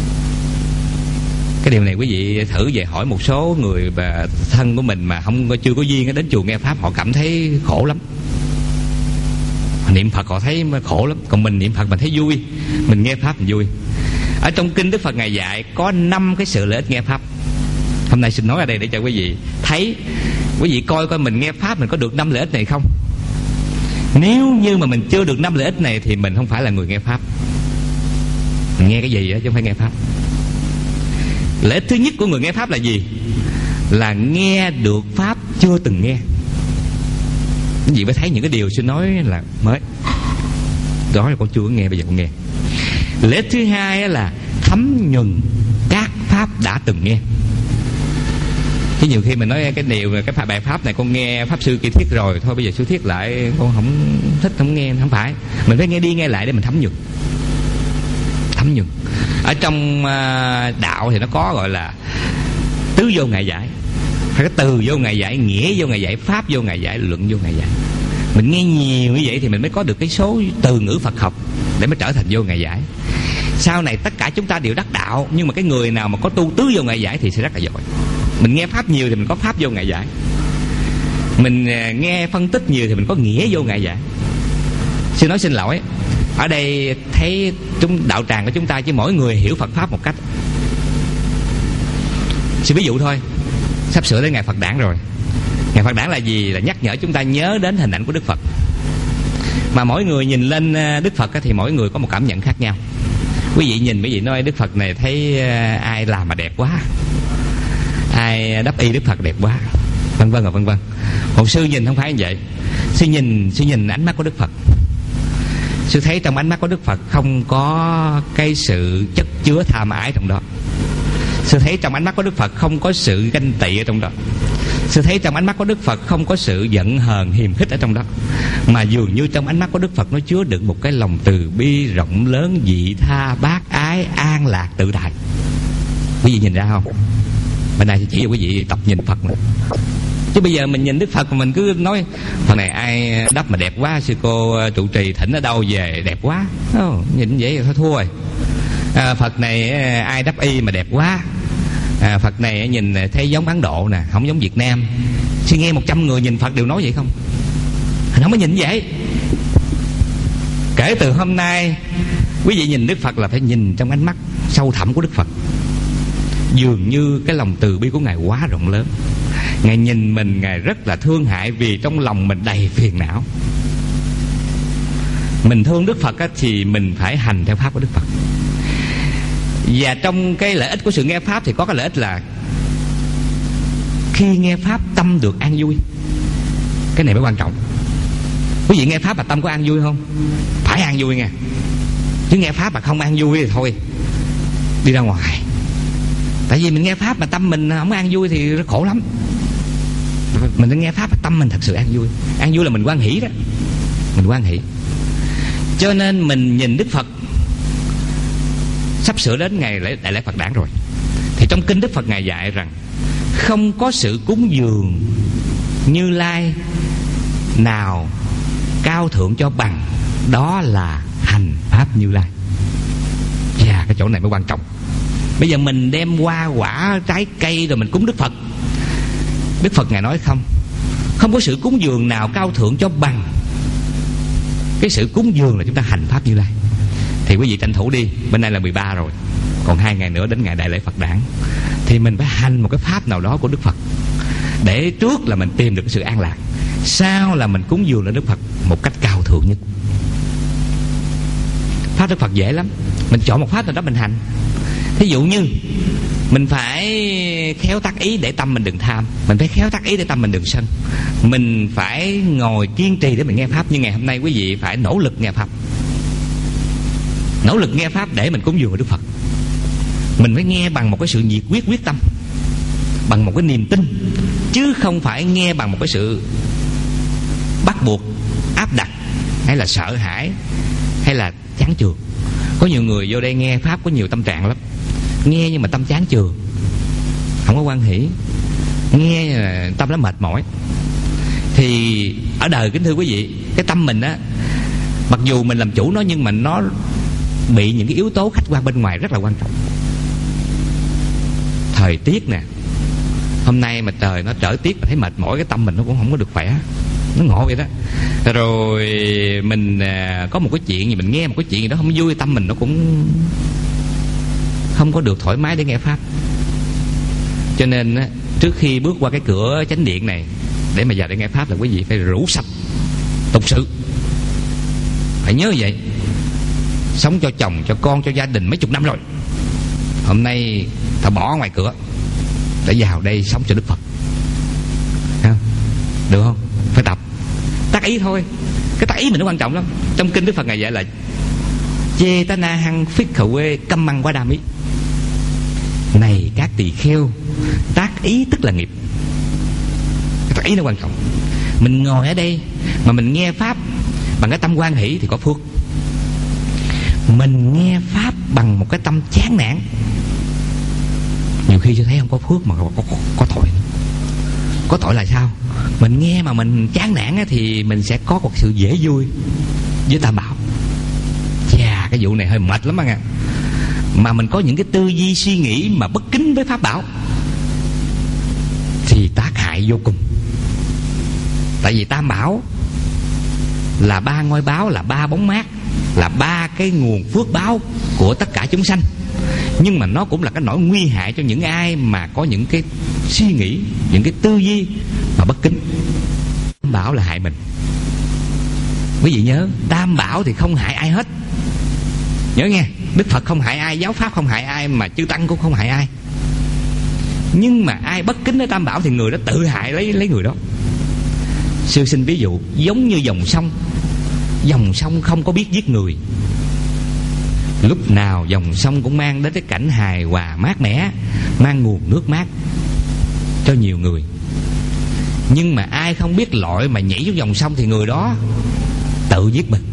Cái điều này quý vị thử về hỏi một số người và thân của mình mà không chưa có duyên đến chùa nghe Pháp, họ cảm thấy khổ lắm. Họ niệm Phật họ thấy khổ lắm. Còn mình niệm Phật mình thấy vui, mình nghe Pháp mình vui. Ở trong kinh Đức Phật Ngài dạy có năm cái sự lợi ích nghe Pháp. Hôm nay xin nói ở đây để cho quý vị thấy, quý vị coi coi mình nghe Pháp mình có được năm lợi ích này không. Nếu như mà mình chưa được năm lợi ích này thì mình không phải là người nghe Pháp. Mình nghe cái gì đó chứ không phải nghe Pháp. Lợi ích thứ nhất của người nghe Pháp là gì? Là nghe được Pháp chưa từng nghe. Quý vị phải thấy những cái điều xin nói là mới. Đó là con chưa có nghe, bây giờ con nghe. Lợi ích thứ hai là thấm nhuần các Pháp đã từng nghe. Chứ nhiều khi mình nói cái điều cái bài Pháp này con nghe Pháp Sư kia thuyết rồi, thôi bây giờ sư thuyết lại con không thích, không nghe. Không phải, mình phải nghe đi nghe lại để mình thấm nhuần. Thấm nhuần. Ở trong uh, đạo thì nó có gọi là tứ vô ngại giải. Phải có từ vô ngại giải, nghĩa vô ngại giải, pháp vô ngại giải, luận vô ngại giải. Mình nghe nhiều như vậy thì mình mới có được cái số từ ngữ Phật học để mới trở thành vô ngại giải. Sau này tất cả chúng ta đều đắc đạo. Nhưng mà cái người nào mà có tu tứ vô ngại giải thì sẽ rất là giỏi. Mình nghe pháp nhiều thì mình có pháp vô ngại giải. Mình nghe phân tích nhiều thì mình có nghĩa vô ngại giải. Xin nói xin lỗi, ở đây thấy chúng đạo tràng của chúng ta chỉ mỗi người hiểu Phật pháp một cách. Xin ví dụ thôi, sắp sửa đến ngày Phật đản rồi. Ngày Phật đản là gì? Là nhắc nhở chúng ta nhớ đến hình ảnh của Đức Phật. Mà mỗi người nhìn lên Đức Phật thì mỗi người có một cảm nhận khác nhau. Quý vị nhìn, quý vị nói Đức Phật này thấy ai làm mà đẹp quá, ai đắp y Đức Phật đẹp quá, vân vân và vân vân. Một sư nhìn không phải như vậy. Sư nhìn, sư nhìn ánh mắt của Đức Phật. Sư thấy trong ánh mắt của Đức Phật không có cái sự chất chứa tham ái trong đó. Sư thấy trong ánh mắt của Đức Phật không có sự ganh tị ở trong đó. Sư thấy trong ánh mắt của Đức Phật không có sự giận hờn hiềm khích ở trong đó. Mà dường như trong ánh mắt của Đức Phật nó chứa đựng một cái lòng từ bi rộng lớn, vị tha, bác ái, an lạc, tự tại. Quý vị nhìn ra không? Bên này chỉ cho quý vị tập nhìn Phật nữa. Chứ bây giờ mình nhìn Đức Phật mà mình cứ nói Phật này ai đắp mà đẹp quá, sư cô trụ trì thỉnh ở đâu về đẹp quá. Oh, nhìn vậy thôi thua rồi. À, Phật này ai đắp y mà đẹp quá. À, Phật này nhìn thấy giống Ấn Độ nè, không giống Việt Nam. Sư nghe một trăm người nhìn Phật đều nói vậy không? Không có nhìn vậy. Kể từ hôm nay quý vị nhìn Đức Phật là phải nhìn trong ánh mắt sâu thẳm của Đức Phật. Dường như cái lòng từ bi của Ngài quá rộng lớn. Ngài nhìn mình, Ngài rất là thương hại vì trong lòng mình đầy phiền não. Mình thương Đức Phật á, thì mình phải hành theo pháp của Đức Phật. Và trong cái lợi ích của sự nghe pháp thì có cái lợi ích là khi nghe pháp tâm được an vui. Cái này mới quan trọng. Quý vị nghe pháp mà tâm có an vui không? Phải an vui nha. Chứ nghe pháp mà không an vui thì thôi, đi ra ngoài. Tại vì mình nghe pháp mà tâm mình không an vui thì rất khổ lắm. Mình nghe pháp mà tâm mình thật sự an vui. An vui là mình hoan hỷ đó. Mình hoan hỷ. Cho nên mình nhìn Đức Phật. Sắp sửa đến ngày lễ, đại lễ Phật đản rồi. Thì trong kinh Đức Phật Ngài dạy rằng không có sự cúng dường Như Lai nào cao thượng cho bằng, đó là hành pháp Như Lai. Và cái chỗ này mới quan trọng. Bây giờ mình đem hoa quả trái cây rồi mình cúng Đức Phật. Đức Phật Ngài nói không, không có sự cúng dường nào cao thượng cho bằng cái sự cúng dường là chúng ta hành pháp Như Lai. Thì quý vị tranh thủ đi. Bên đây là mười ba rồi, còn hai ngày nữa đến ngày đại lễ Phật đản. Thì mình phải hành một cái pháp nào đó của Đức Phật, để trước là mình tìm được cái sự an lạc, sau là mình cúng dường lên Đức Phật một cách cao thượng nhất. Pháp Đức Phật dễ lắm. Mình chọn một pháp nào đó mình hành. Thí dụ như mình phải khéo tác ý để tâm mình đừng tham. Mình phải khéo tác ý để tâm mình đừng sân. Mình phải ngồi kiên trì để mình nghe pháp. Như ngày hôm nay quý vị phải nỗ lực nghe pháp. Nỗ lực nghe pháp để mình cúng dường với Đức Phật. Mình phải nghe bằng một cái sự nhiệt quyết quyết tâm, bằng một cái niềm tin, chứ không phải nghe bằng một cái sự bắt buộc, áp đặt, hay là sợ hãi, hay là chán chường. Có nhiều người vô đây nghe pháp có nhiều tâm trạng lắm. Nghe nhưng mà tâm chán chường, không có hoan hỷ. Nghe tâm nó mệt mỏi. Thì ở đời kính thưa quý vị, cái tâm mình á, mặc dù mình làm chủ nó, nhưng mà nó bị những cái yếu tố khách quan bên ngoài rất là quan trọng. Thời tiết nè, hôm nay mà trời nó trở tiết mà thấy mệt mỏi, cái tâm mình nó cũng không có được khỏe. Nó ngộ vậy đó. Rồi mình có một cái chuyện gì, mình nghe một cái chuyện gì đó không vui, tâm mình nó cũng không có được thoải mái để nghe pháp. Cho nên trước khi bước qua cái cửa chánh điện này để mà vào để nghe pháp là quý vị phải rũ sạch tục sự. Phải nhớ vậy. Sống cho chồng, cho con, cho gia đình mấy chục năm rồi, hôm nay ta bỏ ngoài cửa để vào đây sống cho Đức Phật. Không? Được không? Phải tập. Tác ý thôi. Cái tác ý mình nó quan trọng lắm. Trong kinh Đức Phật Ngài dạy là chê ta na hăng phích khẩu quê căm măng quá đam ý. Này các tỳ kheo, tác ý tức là nghiệp. Cái tác ý nó quan trọng. Mình ngồi ở đây mà mình nghe pháp bằng cái tâm hoan hỷ thì có phước. Mình nghe pháp bằng một cái tâm chán nản, nhiều khi chưa thấy không có phước mà có, có, có tội. Có tội là sao? Mình nghe mà mình chán nản thì mình sẽ có một sự dễ vui với Tam Bảo. Chà, cái vụ này hơi mệt lắm anh ạ. mà mình có những cái tư duy suy nghĩ mà bất kính với pháp bảo thì tác hại vô cùng. Tại vì Tam Bảo là ba ngôi báo, là ba bóng mát, là ba cái nguồn phước báo của tất cả chúng sanh. Nhưng mà nó cũng là cái nỗi nguy hại cho những ai mà có những cái suy nghĩ, những cái tư duy mà bất kính. Tam Bảo là hại mình. Quý vị nhớ, Tam Bảo thì không hại ai hết. Nhớ nghe, Đức Phật không hại ai, giáo pháp không hại ai, mà chư Tăng cũng không hại ai. Nhưng mà ai bất kính với Tam Bảo thì người đó tự hại lấy lấy người đó. Sư xin ví dụ, giống như dòng sông. Dòng sông không có biết giết người. Lúc nào dòng sông cũng mang đến cái cảnh hài hòa mát mẻ, mang nguồn nước mát cho nhiều người. Nhưng mà ai không biết lội mà nhảy xuống dòng sông thì người đó tự giết mình,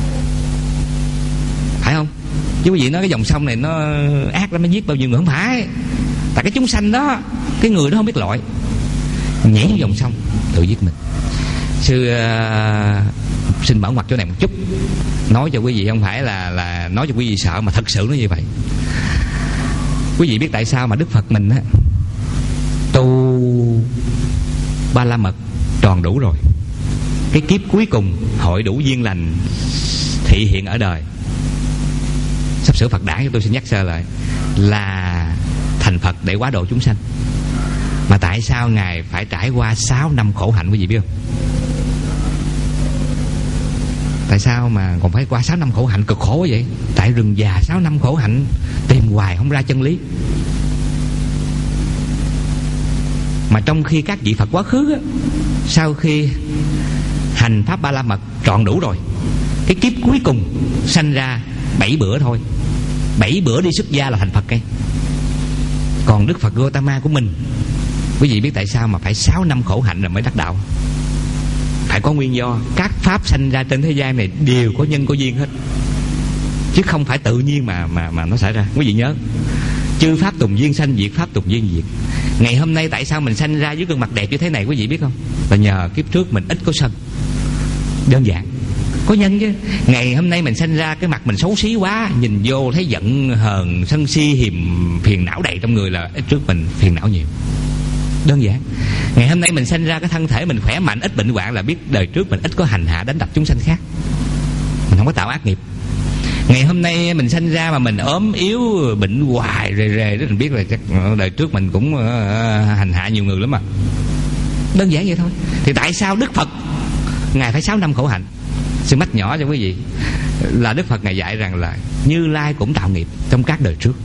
phải không? Chứ quý vị nói cái dòng sông này nó ác lắm, nó giết bao nhiêu người. Không phải. Tại cái chúng sanh đó, cái người đó không biết lội, nhảy xuống dòng sông tự giết mình. Sư uh, xin bảo ngoặt chỗ này một chút, nói cho quý vị không phải là là nói cho quý vị sợ, mà thật sự nó như vậy. Quý vị biết tại sao mà Đức Phật mình á tu Ba La Mật tròn đủ rồi, cái kiếp cuối cùng hội đủ duyên lành thị hiện ở đời, sắp sửa Phật đản, cho tôi xin nhắc sơ lại, là thành Phật để hóa độ chúng sanh. Mà tại sao Ngài phải trải qua sáu năm khổ hạnh, quý vị biết không? Tại sao mà còn phải qua sáu năm khổ hạnh cực khổ vậy? Tại rừng già sáu năm khổ hạnh, tìm hoài không ra chân lý. Mà trong khi các vị Phật quá khứ á, sau khi hành pháp Ba La Mật trọn đủ rồi, cái kiếp cuối cùng sanh ra bảy bữa thôi, bảy bữa đi xuất gia là thành Phật cây. Còn Đức Phật Gautama của mình, quý vị biết tại sao mà phải sáu năm khổ hạnh rồi mới đắc đạo? Phải có nguyên do. Các pháp sanh ra trên thế gian này đều có nhân có duyên hết, chứ không phải tự nhiên mà mà mà nó xảy ra. Quý vị nhớ, chư pháp tùng duyên sanh, diệt pháp tùng duyên diệt. Ngày hôm nay tại sao mình sanh ra với gương mặt đẹp như thế này, quý vị biết không? Là nhờ kiếp trước mình ít có sân. Đơn giản. Có nhân chứ. Ngày hôm nay mình sanh ra cái mặt mình xấu xí quá, nhìn vô thấy giận hờn sân si hiềm phiền não đầy trong người, là ít trước mình phiền não nhiều. Đơn giản. Ngày hôm nay mình sanh ra cái thân thể mình khỏe mạnh, ít bệnh hoạn, là biết đời trước mình ít có hành hạ đánh đập chúng sanh khác, mình không có tạo ác nghiệp. Ngày hôm nay mình sanh ra mà mình ốm yếu bệnh hoài rề rề đó, mình biết là chắc đời trước mình cũng uh, hành hạ nhiều người lắm mà. Đơn giản vậy thôi. Thì tại sao Đức Phật Ngài phải sáu năm khổ hạnh? Xin mách nhỏ cho quý vị là Đức Phật Ngài dạy rằng là Như Lai cũng tạo nghiệp trong các đời trước.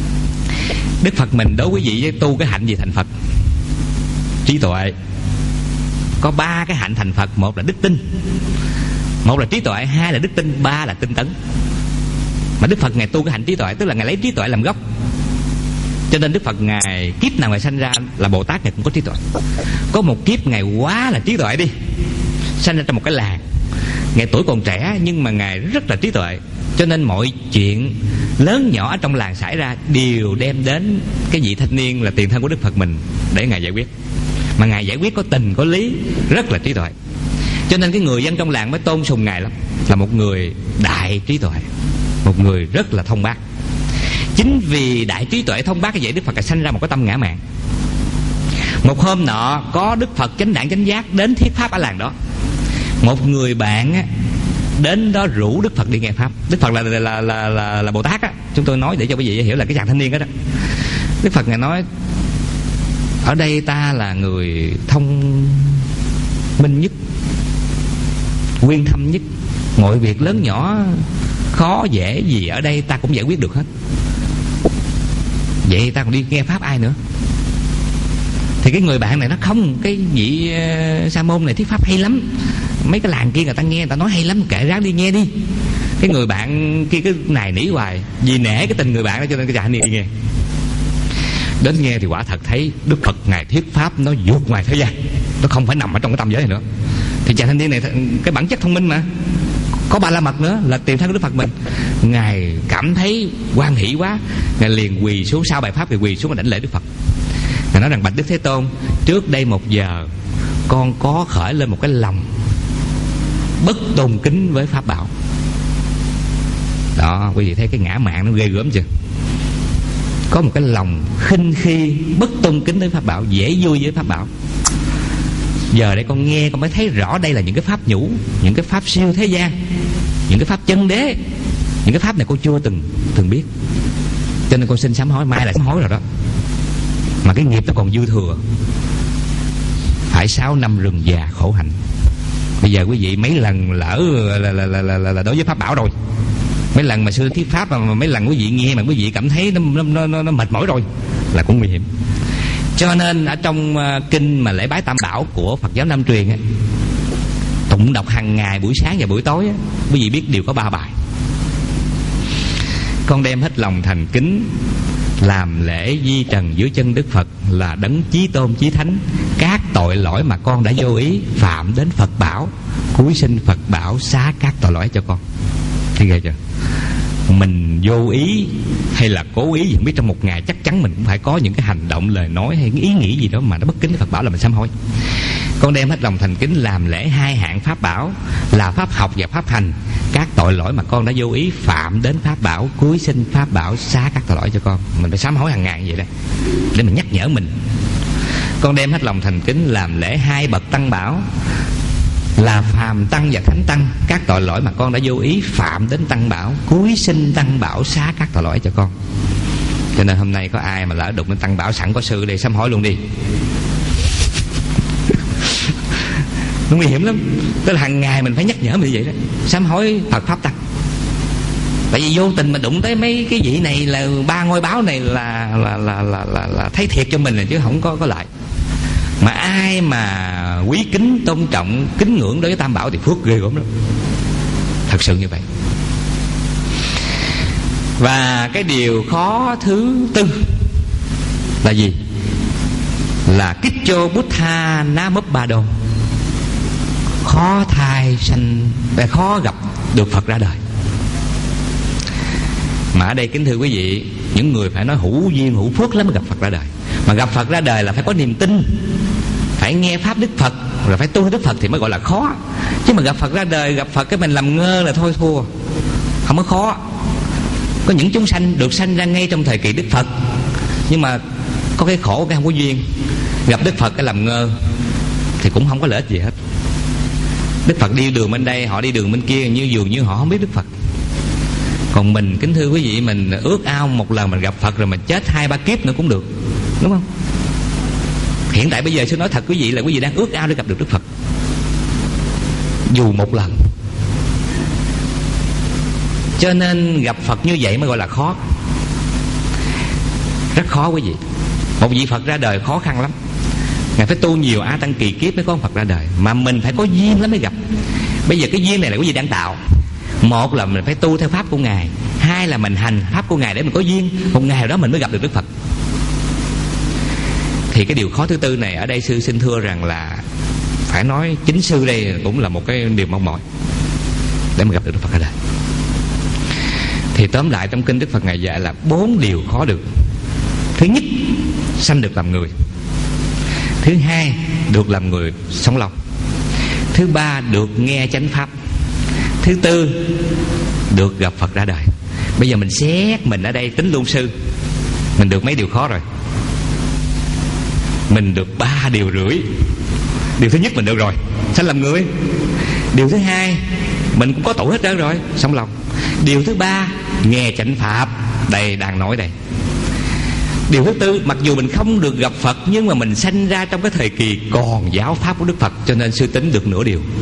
Đức Phật mình đối quý vị với tu cái hạnh gì thành Phật? Trí tuệ. Có ba cái hạnh thành Phật. Một là đức tin, một là trí tuệ, hai là đức tin, ba là tinh tấn. Mà Đức Phật Ngài tu cái hạnh trí tuệ, tức là Ngài lấy trí tuệ làm gốc. Cho nên Đức Phật Ngài kiếp nào Ngài sanh ra là Bồ Tát, Ngài cũng có trí tuệ. Có một kiếp Ngài quá là trí tuệ đi, sanh ra trong một cái làng. Ngài tuổi còn trẻ nhưng mà Ngài rất là trí tuệ, cho nên mọi chuyện lớn nhỏ ở trong làng xảy ra đều đem đến cái vị thanh niên là tiền thân của Đức Phật mình để Ngài giải quyết. Mà Ngài giải quyết có tình có lý, rất là trí tuệ. Cho nên cái người dân trong làng mới tôn sùng Ngài lắm, là một người đại trí tuệ, một người rất là thông bác. Chính vì đại trí tuệ thông bác như vậy, Đức Phật Ngài sanh ra một cái tâm ngã mạn. Một hôm nọ có Đức Phật chánh đẳng chánh giác đến thuyết pháp ở làng đó. Một người bạn á, đến đó rủ Đức Phật đi nghe pháp. Đức Phật là là là là, là, là Bồ Tát á. Chúng tôi nói để cho quý vị hiểu là cái chàng thanh niên đó, đó. Đức Phật Ngài nói: ở đây ta là người thông minh nhất, uyên thâm nhất, mọi việc lớn nhỏ khó dễ gì ở đây ta cũng giải quyết được hết. Vậy ta còn đi nghe pháp ai nữa? Thì cái người bạn này nó không, cái vị uh, sa môn này thuyết pháp hay lắm, mấy cái làng kia người ta nghe người ta nói hay lắm, kệ ráng đi nghe đi. Cái người bạn kia cứ nài nỉ hoài, vì nể cái tình người bạn đó cho nên cái chàng này đi nghe. Đến nghe thì quả thật thấy Đức Phật Ngài thuyết pháp nó vượt ngoài thế gian, nó không phải nằm ở trong cái tâm giới này nữa. Thì chàng thanh niên này cái bản chất thông minh mà, có Ba La Mật nữa, là tiền thân của Đức Phật mình. Ngài cảm thấy hoan hỷ quá, Ngài liền quỳ xuống, sau bài pháp thì quỳ xuống và đảnh lễ Đức Phật. Ngài nói rằng: bạch Đức Thế Tôn, trước đây một giờ con có khởi lên một cái lòng bất tôn kính với pháp bảo. Đó, quý vị thấy cái ngã mạn nó ghê gớm chưa? có một cái lòng khinh khi, bất tôn kính với pháp bảo, dễ vui với pháp bảo. Giờ đây con nghe con mới thấy rõ đây là những cái pháp nhũ, những cái pháp siêu thế gian, những cái pháp chân đế. Những cái pháp này con chưa từng từng biết, cho nên con xin sám hối. Mai là sám hối rồi đó, mà cái nghiệp nó còn dư thừa, phải sáu năm rừng già khổ hạnh. Bây giờ quý vị mấy lần lỡ là, là, là, là, là, là đối với pháp bảo rồi, mấy lần mà sư thuyết pháp mà, mà mấy lần quý vị nghe mà quý vị cảm thấy nó, nó, nó, nó mệt mỏi rồi là cũng nguy hiểm. Cho nên ở trong uh, kinh mà lễ bái tam bảo của Phật giáo Nam truyền á, tụng đọc hàng ngày buổi sáng và buổi tối á, quý vị biết đều có ba bài. Con đem hết lòng thành kính làm lễ di trần dưới chân Đức Phật là đấng chí tôn chí thánh. Các tội lỗi mà con đã vô ý phạm đến Phật bảo, cúi xin Phật bảo xá các tội lỗi cho con. Thấy ghê chưa? Mình vô ý hay là cố ý gì không biết, trong một ngày chắc chắn mình cũng phải có những cái hành động, lời nói hay ý nghĩ gì đó mà nó bất kính với Phật bảo là mình sám hối. Con đem hết lòng thành kính làm lễ hai hạng pháp bảo là pháp học và pháp hành. Các tội lỗi mà con đã vô ý phạm đến pháp bảo, cúi xin pháp bảo xá các tội lỗi cho con. Mình phải sám hối hàng ngày vậy đây, để mình nhắc nhở mình. Con đem hết lòng thành kính làm lễ hai bậc tăng bảo là phàm tăng và thánh tăng. Các tội lỗi mà con đã vô ý phạm đến tăng bảo, cúi xin tăng bảo xá các tội lỗi cho con. Cho nên hôm nay có ai mà lỡ đụng đến tăng bảo, sẵn có sư đây sám hối luôn đi. Nó nguy hiểm lắm. Tức là hàng ngày mình phải nhắc nhở mình như vậy đó, sám hối Phật pháp tăng. Tại vì vô tình mà đụng tới mấy cái vị này là ba ngôi báo này là là là là là, là thấy thiệt cho mình rồi, chứ không có có lại. Mà ai mà quý kính tôn trọng kính ngưỡng đối với tam bảo thì phước ghê gớm lắm, thật sự như vậy. Và cái điều khó thứ tư là gì? Là Kicho Buddha Namupado, khó thai sanh, khó gặp được Phật ra đời. Mà ở đây kính thưa quý vị, những người phải nói hữu duyên hữu phước lắm mới gặp Phật ra đời. Mà gặp Phật ra đời là phải có niềm tin, phải nghe pháp Đức Phật, rồi phải tu Đức Phật thì mới gọi là khó. Chứ mà gặp Phật ra đời, gặp Phật cái mình làm ngơ là thôi thua, không có khó. Có những chúng sanh được sanh ra ngay trong thời kỳ Đức Phật, nhưng mà có cái khổ, cái không có duyên. Gặp Đức Phật cái làm ngơ thì cũng không có lợi ích gì hết. Đức Phật đi đường bên đây, họ đi đường bên kia, như dường như họ không biết Đức Phật. Còn mình, kính thưa quý vị, mình ước ao một lần mình gặp Phật rồi mình chết hai ba kiếp nữa cũng được, đúng không? Hiện tại bây giờ sư nói thật quý vị là quý vị đang ước ao để gặp được Đức Phật, dù một lần. Cho nên gặp Phật như vậy mới gọi là khó, rất khó quý vị. Một vị Phật ra đời khó khăn lắm. Ngài phải tu nhiều A Tăng kỳ kiếp mới có Phật ra đời. Mà mình phải có duyên lắm mới gặp. Bây giờ cái duyên này là quý vị đang tạo. Một là mình phải tu theo pháp của Ngài, hai là mình hành pháp của Ngài để mình có duyên, một ngày nào đó mình mới gặp được Đức Phật. Thì cái điều khó thứ tư này ở đây sư xin thưa rằng là phải nói chính sư đây cũng là một cái điều mong mỏi để mà gặp được Đức Phật ra đời. Thì tóm lại trong kinh Đức Phật Ngài dạy là bốn điều khó được. Thứ nhất, sanh được làm người. Thứ hai, được làm người sống lâu. Thứ ba, được nghe chánh pháp. Thứ tư, được gặp Phật ra đời. Bây giờ mình xét mình ở đây tính luôn sư, mình được mấy điều khó rồi. Mình được ba điều rưỡi. Điều thứ nhất mình được rồi, sanh làm người. Điều thứ hai, mình cũng có tội hết trơn rồi, sống lòng. Điều thứ ba, nghe chánh pháp. Đây đang nói đây. Điều thứ tư, mặc dù mình không được gặp Phật, nhưng mà mình sanh ra trong cái thời kỳ còn giáo pháp của Đức Phật, cho nên sư tính được nửa điều,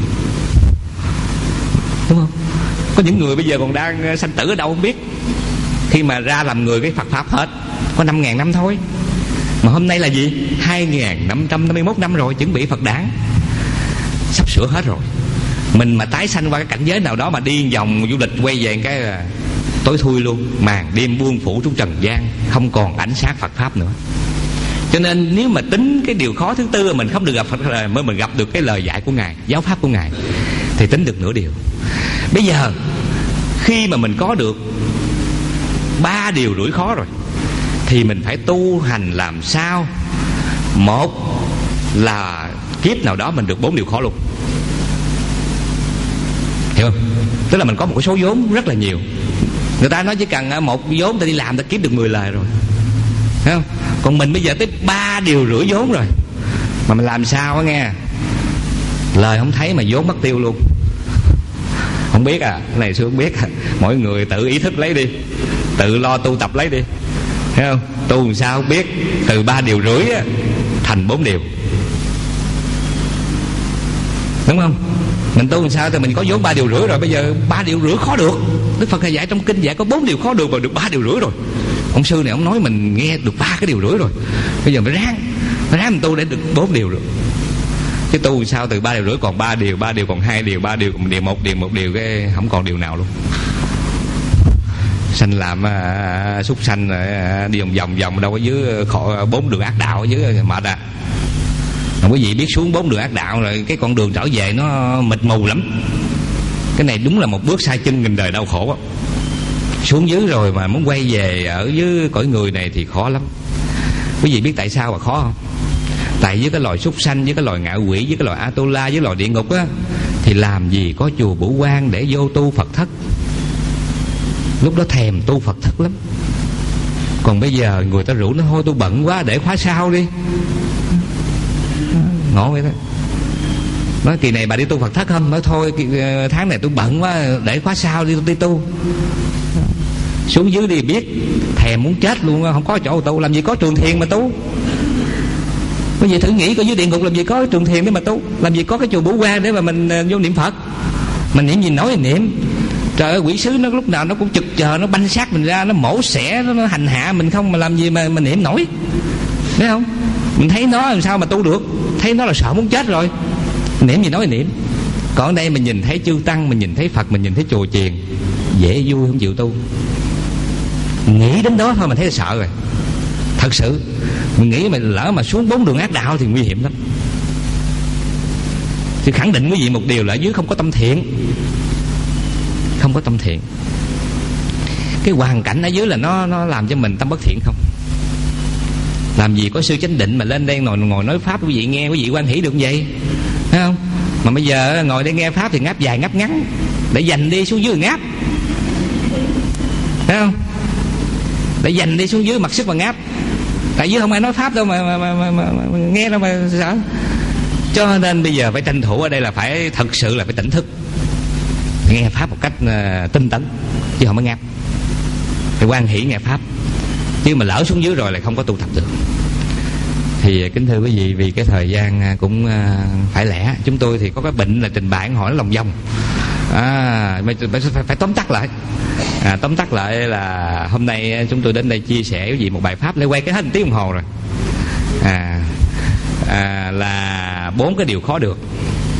đúng không? Có những người bây giờ còn đang sanh tử ở đâu không biết, khi mà ra làm người cái Phật pháp hết có năm ngàn năm thôi. Mà hôm nay là gì? hai nghìn năm trăm năm mươi mốt năm rồi, chuẩn bị Phật đản, sắp sửa hết rồi. Mình mà tái sanh qua cái cảnh giới nào đó mà đi vòng du lịch quay về cái tối thui luôn, màn đêm buông phủ xuống trần gian, không còn ánh sáng Phật pháp nữa. Cho nên nếu mà tính cái điều khó thứ tư là mình không được gặp Phật rồi, mới mình gặp được cái lời dạy của Ngài, giáo pháp của Ngài, thì tính được nửa điều. Bây giờ khi mà mình có được ba điều rưỡi khó rồi, thì mình phải tu hành làm sao? Một là kiếp nào đó mình được bốn điều khó luôn, hiểu không? Tức là mình có một cái số vốn rất là nhiều. Người ta nói chỉ cần một vốn ta đi làm ta kiếm được mười lời rồi. Thấy không? Còn mình bây giờ tới ba điều rưỡi vốn rồi, mà mình làm sao á nghe, lời không thấy mà vốn mất tiêu luôn. Không biết à, cái này sư không biết à. Mỗi người tự ý thức lấy đi, tự lo tu tập lấy đi, thấy không? Tu làm sao không biết, từ ba điều rưỡi á, thành bốn điều, đúng không? Mình tu làm sao thì mình có vốn ba điều rưỡi rồi, bây giờ ba điều rưỡi khó được. Đức Phật dạy trong kinh dạy có bốn điều khó được mà được ba điều rưỡi rồi. Ông sư này ông nói mình nghe được ba cái điều rưỡi rồi, bây giờ phải ráng, phải ráng mình tu để được bốn điều rồi. Chứ tu sao từ ba điều rưỡi còn ba điều, ba điều còn hai điều, ba điều còn điều một điều, một điều cái không còn điều nào luôn. Sanh làm à, súc sanh à, đi vòng vòng vòng đâu ở dưới khỏi bốn đường ác đạo ở dưới mệt à. Mà quý vị biết xuống bốn đường ác đạo rồi cái con đường trở về nó mịt mù lắm. Cái này đúng là một bước sai chân nghìn đời đau khổ á. Xuống dưới rồi mà muốn quay về ở dưới cõi người này thì khó lắm. Quý vị biết tại sao mà khó không? Tại với cái loài súc sanh, với cái loài ngạ quỷ, với cái loài Atula, với loài địa ngục á, thì làm gì có chùa Bửu Quang để vô tu Phật thất. Lúc đó thèm tu Phật thất lắm. Còn bây giờ người ta rủ nó thôi tôi bận quá để khóa sau đi, ngộ vậy đó. Nói kỳ này bà đi tu Phật thất không? Nói thôi tháng này tôi bận quá để khóa sau đi, đi tu. Xuống dưới đi biết thèm muốn chết luôn, không có chỗ tu, làm gì có trường thiền mà tu. Bây giờ thử nghĩ coi dưới địa ngục làm gì có trường thiền để mà tu, làm gì có cái chùa Bửu Quang để mà mình vô niệm Phật. Mình niệm gì nói thì niệm. Trời ơi, quỷ sứ nó lúc nào nó cũng trực chờ, nó banh xác mình ra, nó mổ xẻ, nó, nó hành hạ mình không, mà làm gì mà mình niệm nổi. Thấy không? Mình thấy nó làm sao mà tu được. Thấy nó là sợ muốn chết rồi, niệm gì nói thì niệm. Còn ở đây mình nhìn thấy chư tăng, mình nhìn thấy Phật, mình nhìn thấy chùa chiền, dễ vui không chịu tu. Nghĩ đến đó thôi mình thấy là sợ rồi. Thật sự mình nghĩ mà lỡ mà xuống bốn đường ác đạo thì nguy hiểm lắm. Thì khẳng định quý vị một điều là ở dưới không có tâm thiện. Không có tâm thiện. Cái hoàn cảnh ở dưới là nó nó làm cho mình tâm bất thiện không. Làm gì có sư chánh định mà lên đây ngồi ngồi nói pháp quý vị nghe, quý vị hoan hỷ được như vậy, thấy không? Mà bây giờ ngồi đây nghe pháp thì ngáp dài ngáp ngắn, để dành đi xuống dưới ngáp, thấy không? Để dành đi xuống dưới mặc sức mà ngáp. Tại dưới không ai nói pháp đâu mà, mà, mà, mà, mà, mà nghe đâu mà sợ. Cho nên bây giờ phải tranh thủ ở đây là phải thật sự là phải tỉnh thức, nghe pháp một cách uh, tinh tấn, chứ không có ngáp. Phải hoan hỷ nghe pháp. Chứ mà lỡ xuống dưới rồi lại không có tu tập được. Thì kính thưa quý vị, vì cái thời gian cũng uh, phải lẽ, chúng tôi thì có cái bệnh là trình bày hỏi lòng vòng. À, phải, phải, phải tóm tắt lại. À, tóm tắt lại là hôm nay chúng tôi đến đây chia sẻ với quý vị một bài pháp, để quay cái hết một tiếng đồng hồ rồi. À, à, là bốn cái điều khó được.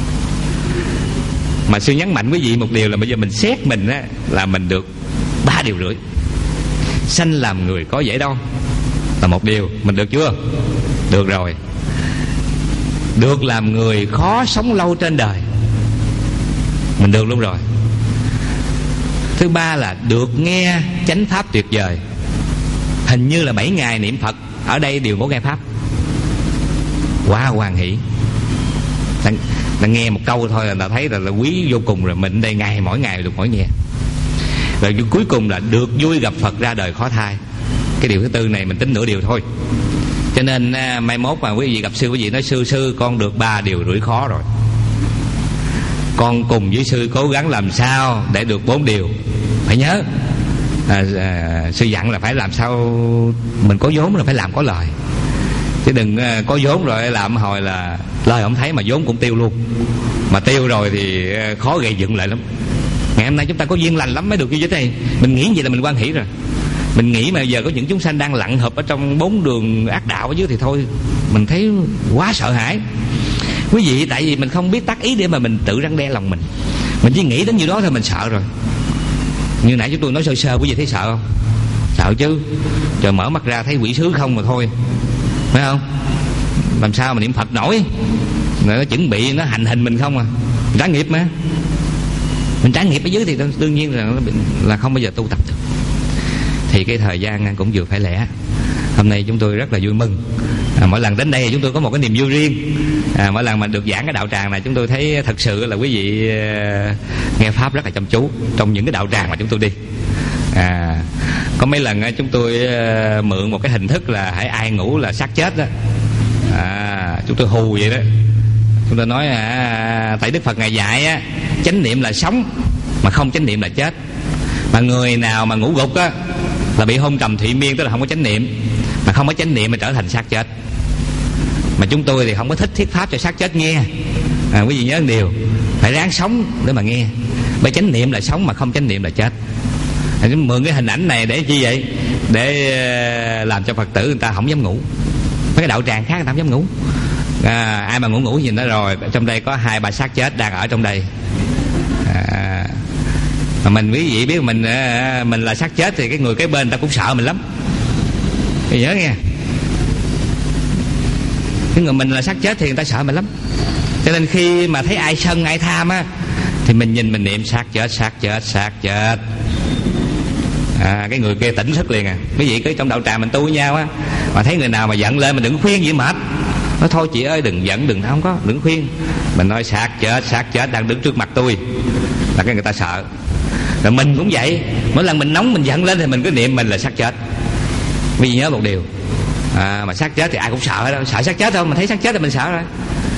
Mà sư nhấn mạnh quý vị một điều là bây giờ mình xét mình á, là mình được ba điều rưỡi. Sanh làm người có dễ đâu là một điều, mình được chưa? Được rồi. Được làm người khó sống lâu trên đời, mình được luôn rồi. Thứ ba là được nghe chánh pháp tuyệt vời. Hình như là bảy ngày niệm Phật ở đây đều có nghe pháp, quá hoan hỷ. Ta, ta nghe một câu thôi là ta thấy là, là quý vô cùng rồi. Mình đây ngày mỗi ngày được mỗi nghe. Rồi cuối cùng là được vui gặp Phật ra đời khó thai. Cái điều thứ tư này mình tính nửa điều thôi. Cho nên à, mai mốt mà quý vị gặp sư, quý vị nói sư sư con được ba điều rưỡi khó rồi, con cùng với sư cố gắng làm sao để được bốn điều. Phải nhớ à, à, sư dặn là phải làm sao mình có vốn là phải làm có lời. Chứ đừng à, có vốn rồi làm hồi là lời không thấy mà vốn cũng tiêu luôn. Mà tiêu rồi thì à, khó gây dựng lại lắm. Ngày hôm nay chúng ta có duyên lành lắm mới được như thế này. Mình nghĩ vậy là mình hoan hỷ rồi. Mình nghĩ mà giờ có những chúng sanh đang lặn hợp ở trong bốn đường ác đạo ở dưới thì thôi mình thấy quá sợ hãi. Quý vị, tại vì mình không biết tác ý để mà mình tự răn đe lòng mình. Mình chỉ nghĩ đến như đó thôi mình sợ rồi. Như nãy chúng tôi nói sơ sơ, quý vị thấy sợ không? Sợ chứ. Trời, mở mắt ra thấy quỷ sứ không mà thôi, phải không? Làm sao mà niệm Phật nổi. Nó chuẩn bị nó hành hình mình không à. Trả nghiệp mà. Mình trả nghiệp ở dưới thì đương nhiên là, là không bao giờ tu tập được. Thì cái thời gian cũng vừa phải lẽ. Hôm nay chúng tôi rất là vui mừng. À, mỗi lần đến đây chúng tôi có một cái niềm vui riêng. À, mỗi lần mà được giảng cái đạo tràng này chúng tôi thấy thật sự là quý vị uh, nghe pháp rất là chăm chú trong những cái đạo tràng mà chúng tôi đi. À, có mấy lần chúng tôi mượn một cái hình thức là hãy ai ngủ là xác chết đó. À, chúng tôi hù vậy đó. Chúng tôi nói à, tại Đức Phật Ngài dạy á, chánh niệm là sống, mà không chánh niệm là chết. Mà người nào mà ngủ gục á là bị hôn trầm thụy miên, tức là không có chánh niệm. Mà không có chánh niệm mà trở thành xác chết. Mà chúng tôi thì không có thích thuyết pháp cho xác chết nghe. À, quý vị nhớ một điều, phải ráng sống để mà nghe. Bởi chánh niệm là sống, mà không chánh niệm là chết. À, mượn cái hình ảnh này để chi vậy? Để làm cho Phật tử người ta không dám ngủ. Mấy cái đạo tràng khác người ta không dám ngủ. À, ai mà ngủ ngủ nhìn nó rồi, trong đây có hai ba xác chết đang ở trong đây. À, mà mình quý vị biết mình mình là xác chết thì cái người kế bên người ta cũng sợ mình lắm. Thì nhớ nghe, cái người mình là xác chết thì người ta sợ mình lắm. Cho nên khi mà thấy ai sân ai tham á, thì mình nhìn mình niệm xác chết, xác chết, xác chết. À, cái người kia tỉnh thức liền à. Quý vị cứ trong đạo tràng mình tu với nhau á, mà thấy người nào mà giận lên mình đừng khuyên gì mệt. Nói thôi chị ơi đừng giận, đừng không có, đừng khuyên. Mình nói xác chết, xác chết đang đứng trước mặt tôi, là cái người ta sợ. Rồi mình cũng vậy, mỗi lần mình nóng mình giận lên thì mình cứ niệm mình là xác chết. Quý vị nhớ một điều, à, mà xác chết thì ai cũng sợ đâu, sợ xác chết đâu, mình thấy xác chết thì mình sợ rồi.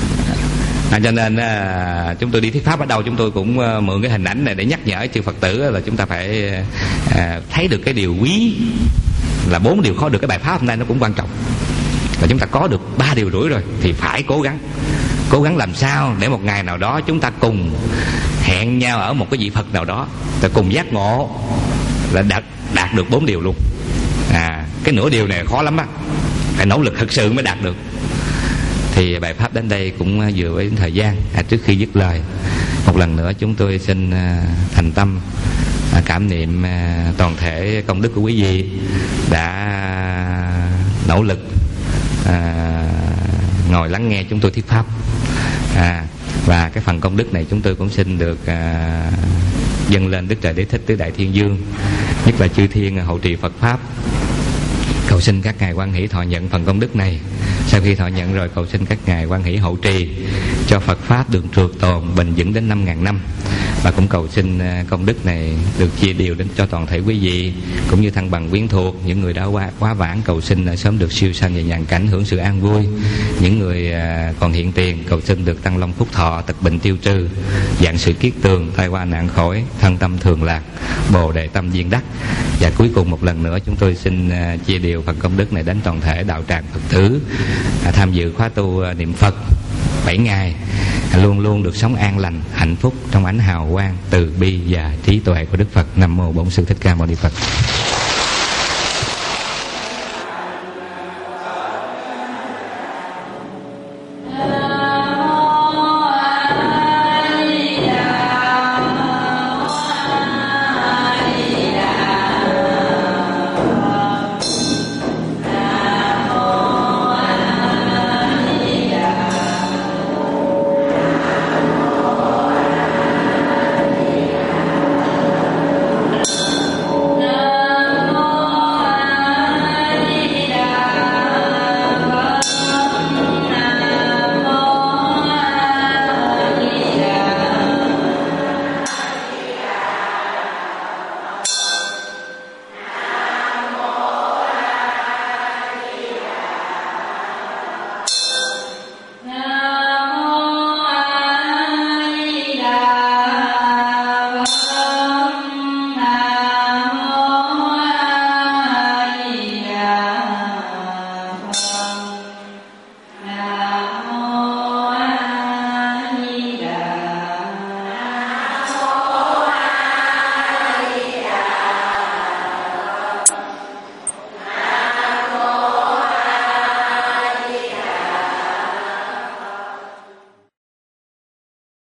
À, cho nên à, chúng tôi đi thuyết pháp ở đâu chúng tôi cũng à, mượn cái hình ảnh này để nhắc nhở chư Phật tử là chúng ta phải à, thấy được cái điều quý là bốn điều khó được. Cái bài pháp hôm nay nó cũng quan trọng, là chúng ta có được ba điều rủi rồi thì phải cố gắng cố gắng làm sao để một ngày nào đó chúng ta cùng hẹn nhau ở một cái vị Phật nào đó, rồi cùng giác ngộ là đạt đạt được bốn điều luôn. À, cái nửa điều này khó lắm á, phải nỗ lực thực sự mới đạt được. Thì bài pháp đến đây cũng vừa với thời gian. À, trước khi dứt lời, một lần nữa chúng tôi xin à, thành tâm à, cảm niệm à, toàn thể công đức của quý vị đã nỗ lực à, ngồi lắng nghe chúng tôi thuyết pháp. À, và cái phần công đức này chúng tôi cũng xin được à, dâng lên Đức Trời Đế Thích Tứ Đại Thiên Dương, nhất là chư thiên hộ trì Phật pháp. Cầu xin các ngài hoan hỷ thọ nhận phần công đức này. Sau khi thọ nhận rồi, cầu xin các ngài hoan hỷ hộ trì cho Phật pháp được trường tồn bền vững đến năm ngàn năm. Và cũng cầu xin công đức này được chia đều đến cho toàn thể quý vị cũng như thân bằng quyến thuộc. Những người đã quá, quá vãng cầu xin sớm được siêu sanh về nhàn cảnh hưởng sự an vui. Những người còn hiện tiền cầu xin được tăng long phúc thọ, tật bệnh tiêu trừ, dạng sự kiết tường, tai qua nạn khỏi, thân tâm thường lạc, bồ đề tâm viên đắc. Và cuối cùng một lần nữa chúng tôi xin chia đều phần công đức này đến toàn thể đạo tràng Phật tử tham dự khóa tu niệm Phật bảy ngày, luôn luôn được sống an lành, hạnh phúc trong ánh hào quang từ bi và trí tuệ của Đức Phật. Nam mô Bổn Sư Thích Ca Mâu Ni Phật.